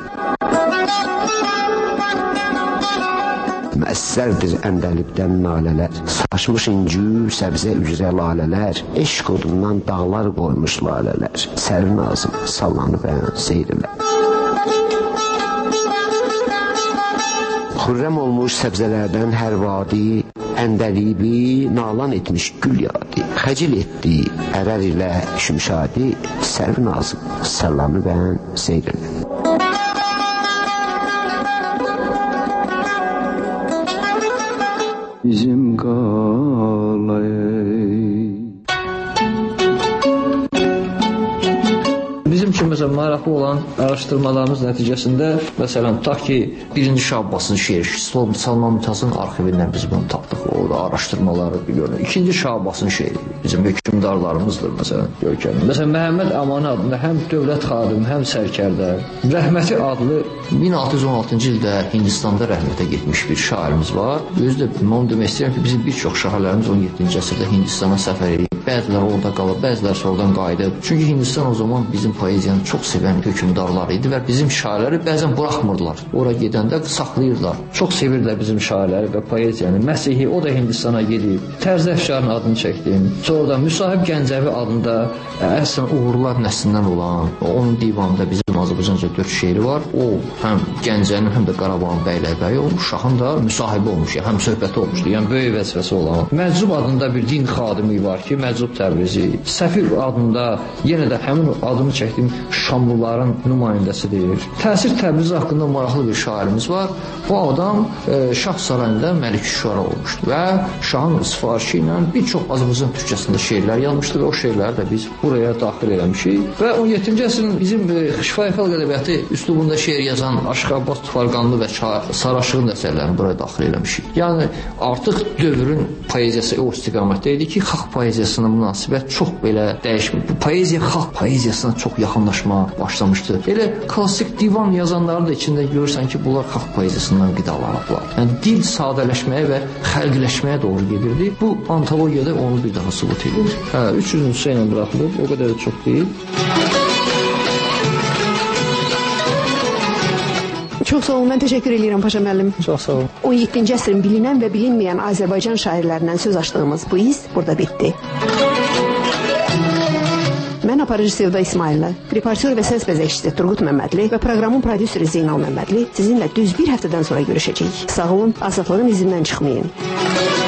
Müəssərdir əndəlibdən nalələr, saçmış incü səbzə üzrə lalələr, eşq odundan dağlar qoymuş lalələr, sərvi nazım, sallandı və seyr elə. Xürrəm olmuş səbzələrdən hər vadi, əndəlibi nalan etmiş gül yadi, xəcil etdi ərər ilə şümşadi, sərvi nazım, sallanı və seyr elə. Bizim qalay. Bizim üçün məsələn maraqlı olan araşdırmalarımız nəticəsində məsələn tutaq ki, 1-ci Şah Abbasın şeiri Salman Mümtazın arxivindən biz bunu tapdıq. Orada araşdırmaları görünür. 2-ci Şah Abbasın şeiri bizim hökmdarlarımızdır məsələn görkəmli. Məsələn Məhəmməd Əmani adında həm dövlət xadimi, həm sərkərdə Rəhməti adlı 1616-cı ildə Hindistanda rəhmətə getmiş bir şairimiz var. Özü də onu demək istəyirəm ki, bizim bir çox şairlərimiz 17-ci əsrdə Hindistana səfər edib Bəziləri orada qalıb, bəziləri oradan qayıdıb. Çünki Hindistan o zaman bizim poeziyanı çox sevən hökmdarlar idi və bizim şairləri bəzən buraxmırdılar. Ora gedəndə saxlayırdılar. Çox sevirdilər bizim şairləri və poeziyanı. Məsihi o da Hindistana gedib. Tərzi Əfşarın adını çəkdim. Sonra da Müsahib Gəncəvi adında əslən uğurlar nəslindən olan, onun divanında bizim Azərbaycanca 4 şeiri var. O həm Gəncənin, həm də Qarabağın bəylərbəyi olmuş, şahın da müsahibi olmuş, yəni həm söhbəti olmuşdu. Yəni böyük vəzifəsi olan. Məcub adında bir din xadimi var ki, Məcub Təbrizi. Səfir adında yenə də həmin adını çəkdiyim Şamlıların nümayəndəsidir. Təsir Təbrizi haqqında maraqlı bir şairimiz var. Bu adam Şah sarayında Məlik-Şüara olmuşdu və şahın sifarişi ilə bir çox Azərbaycan türkçəsində şeirlər yazmışdı və o şeirləri də biz buraya daxil eləmişik. Və 17-ci əsrin bizim şifahi xalq ədəbiyyatı üslubunda şeir yazan Aşıq Abbas Tufarqanlı və Saraşığın əsərlərini buraya daxil eləmişik. Yəni artıq dövrün poeziyası o istiqamətdə idi ki, xalq poeziyasına münasibət çox belə dəyişmir. Bu poeziya xalq poeziyasına çox yaxınlaşmağa başlamışdı. Elə klassik divan yazanları da içində görürsən ki, bunlar xalq poeziyasından qidalanıblar. Yəni dil sadələşməyə və xəlqləşməyə doğru gedirdi. Bu antologiyada onu bir daha sübut edir. 300 nüsxə ilə buraxılıb, o qədər də çox deyil. Çox sağ olun, mən təşəkkür edirəm Paşa müəllim. Çox sağ olun. 17-ci əsrin bilinən və bilinməyən Azərbaycan şairlərindən söz açdığımız bu iz burada bitdi. Mən aparıcı Sevda İsmaillə, reportyor və səs bəzəkçisi Turqut Məmmədli və proqramın prodüseri Zeynal Məmmədli sizinlə düz bir həftədən sonra görüşəcəyik. Sağ olun, azadlığın izindən çıxmayın.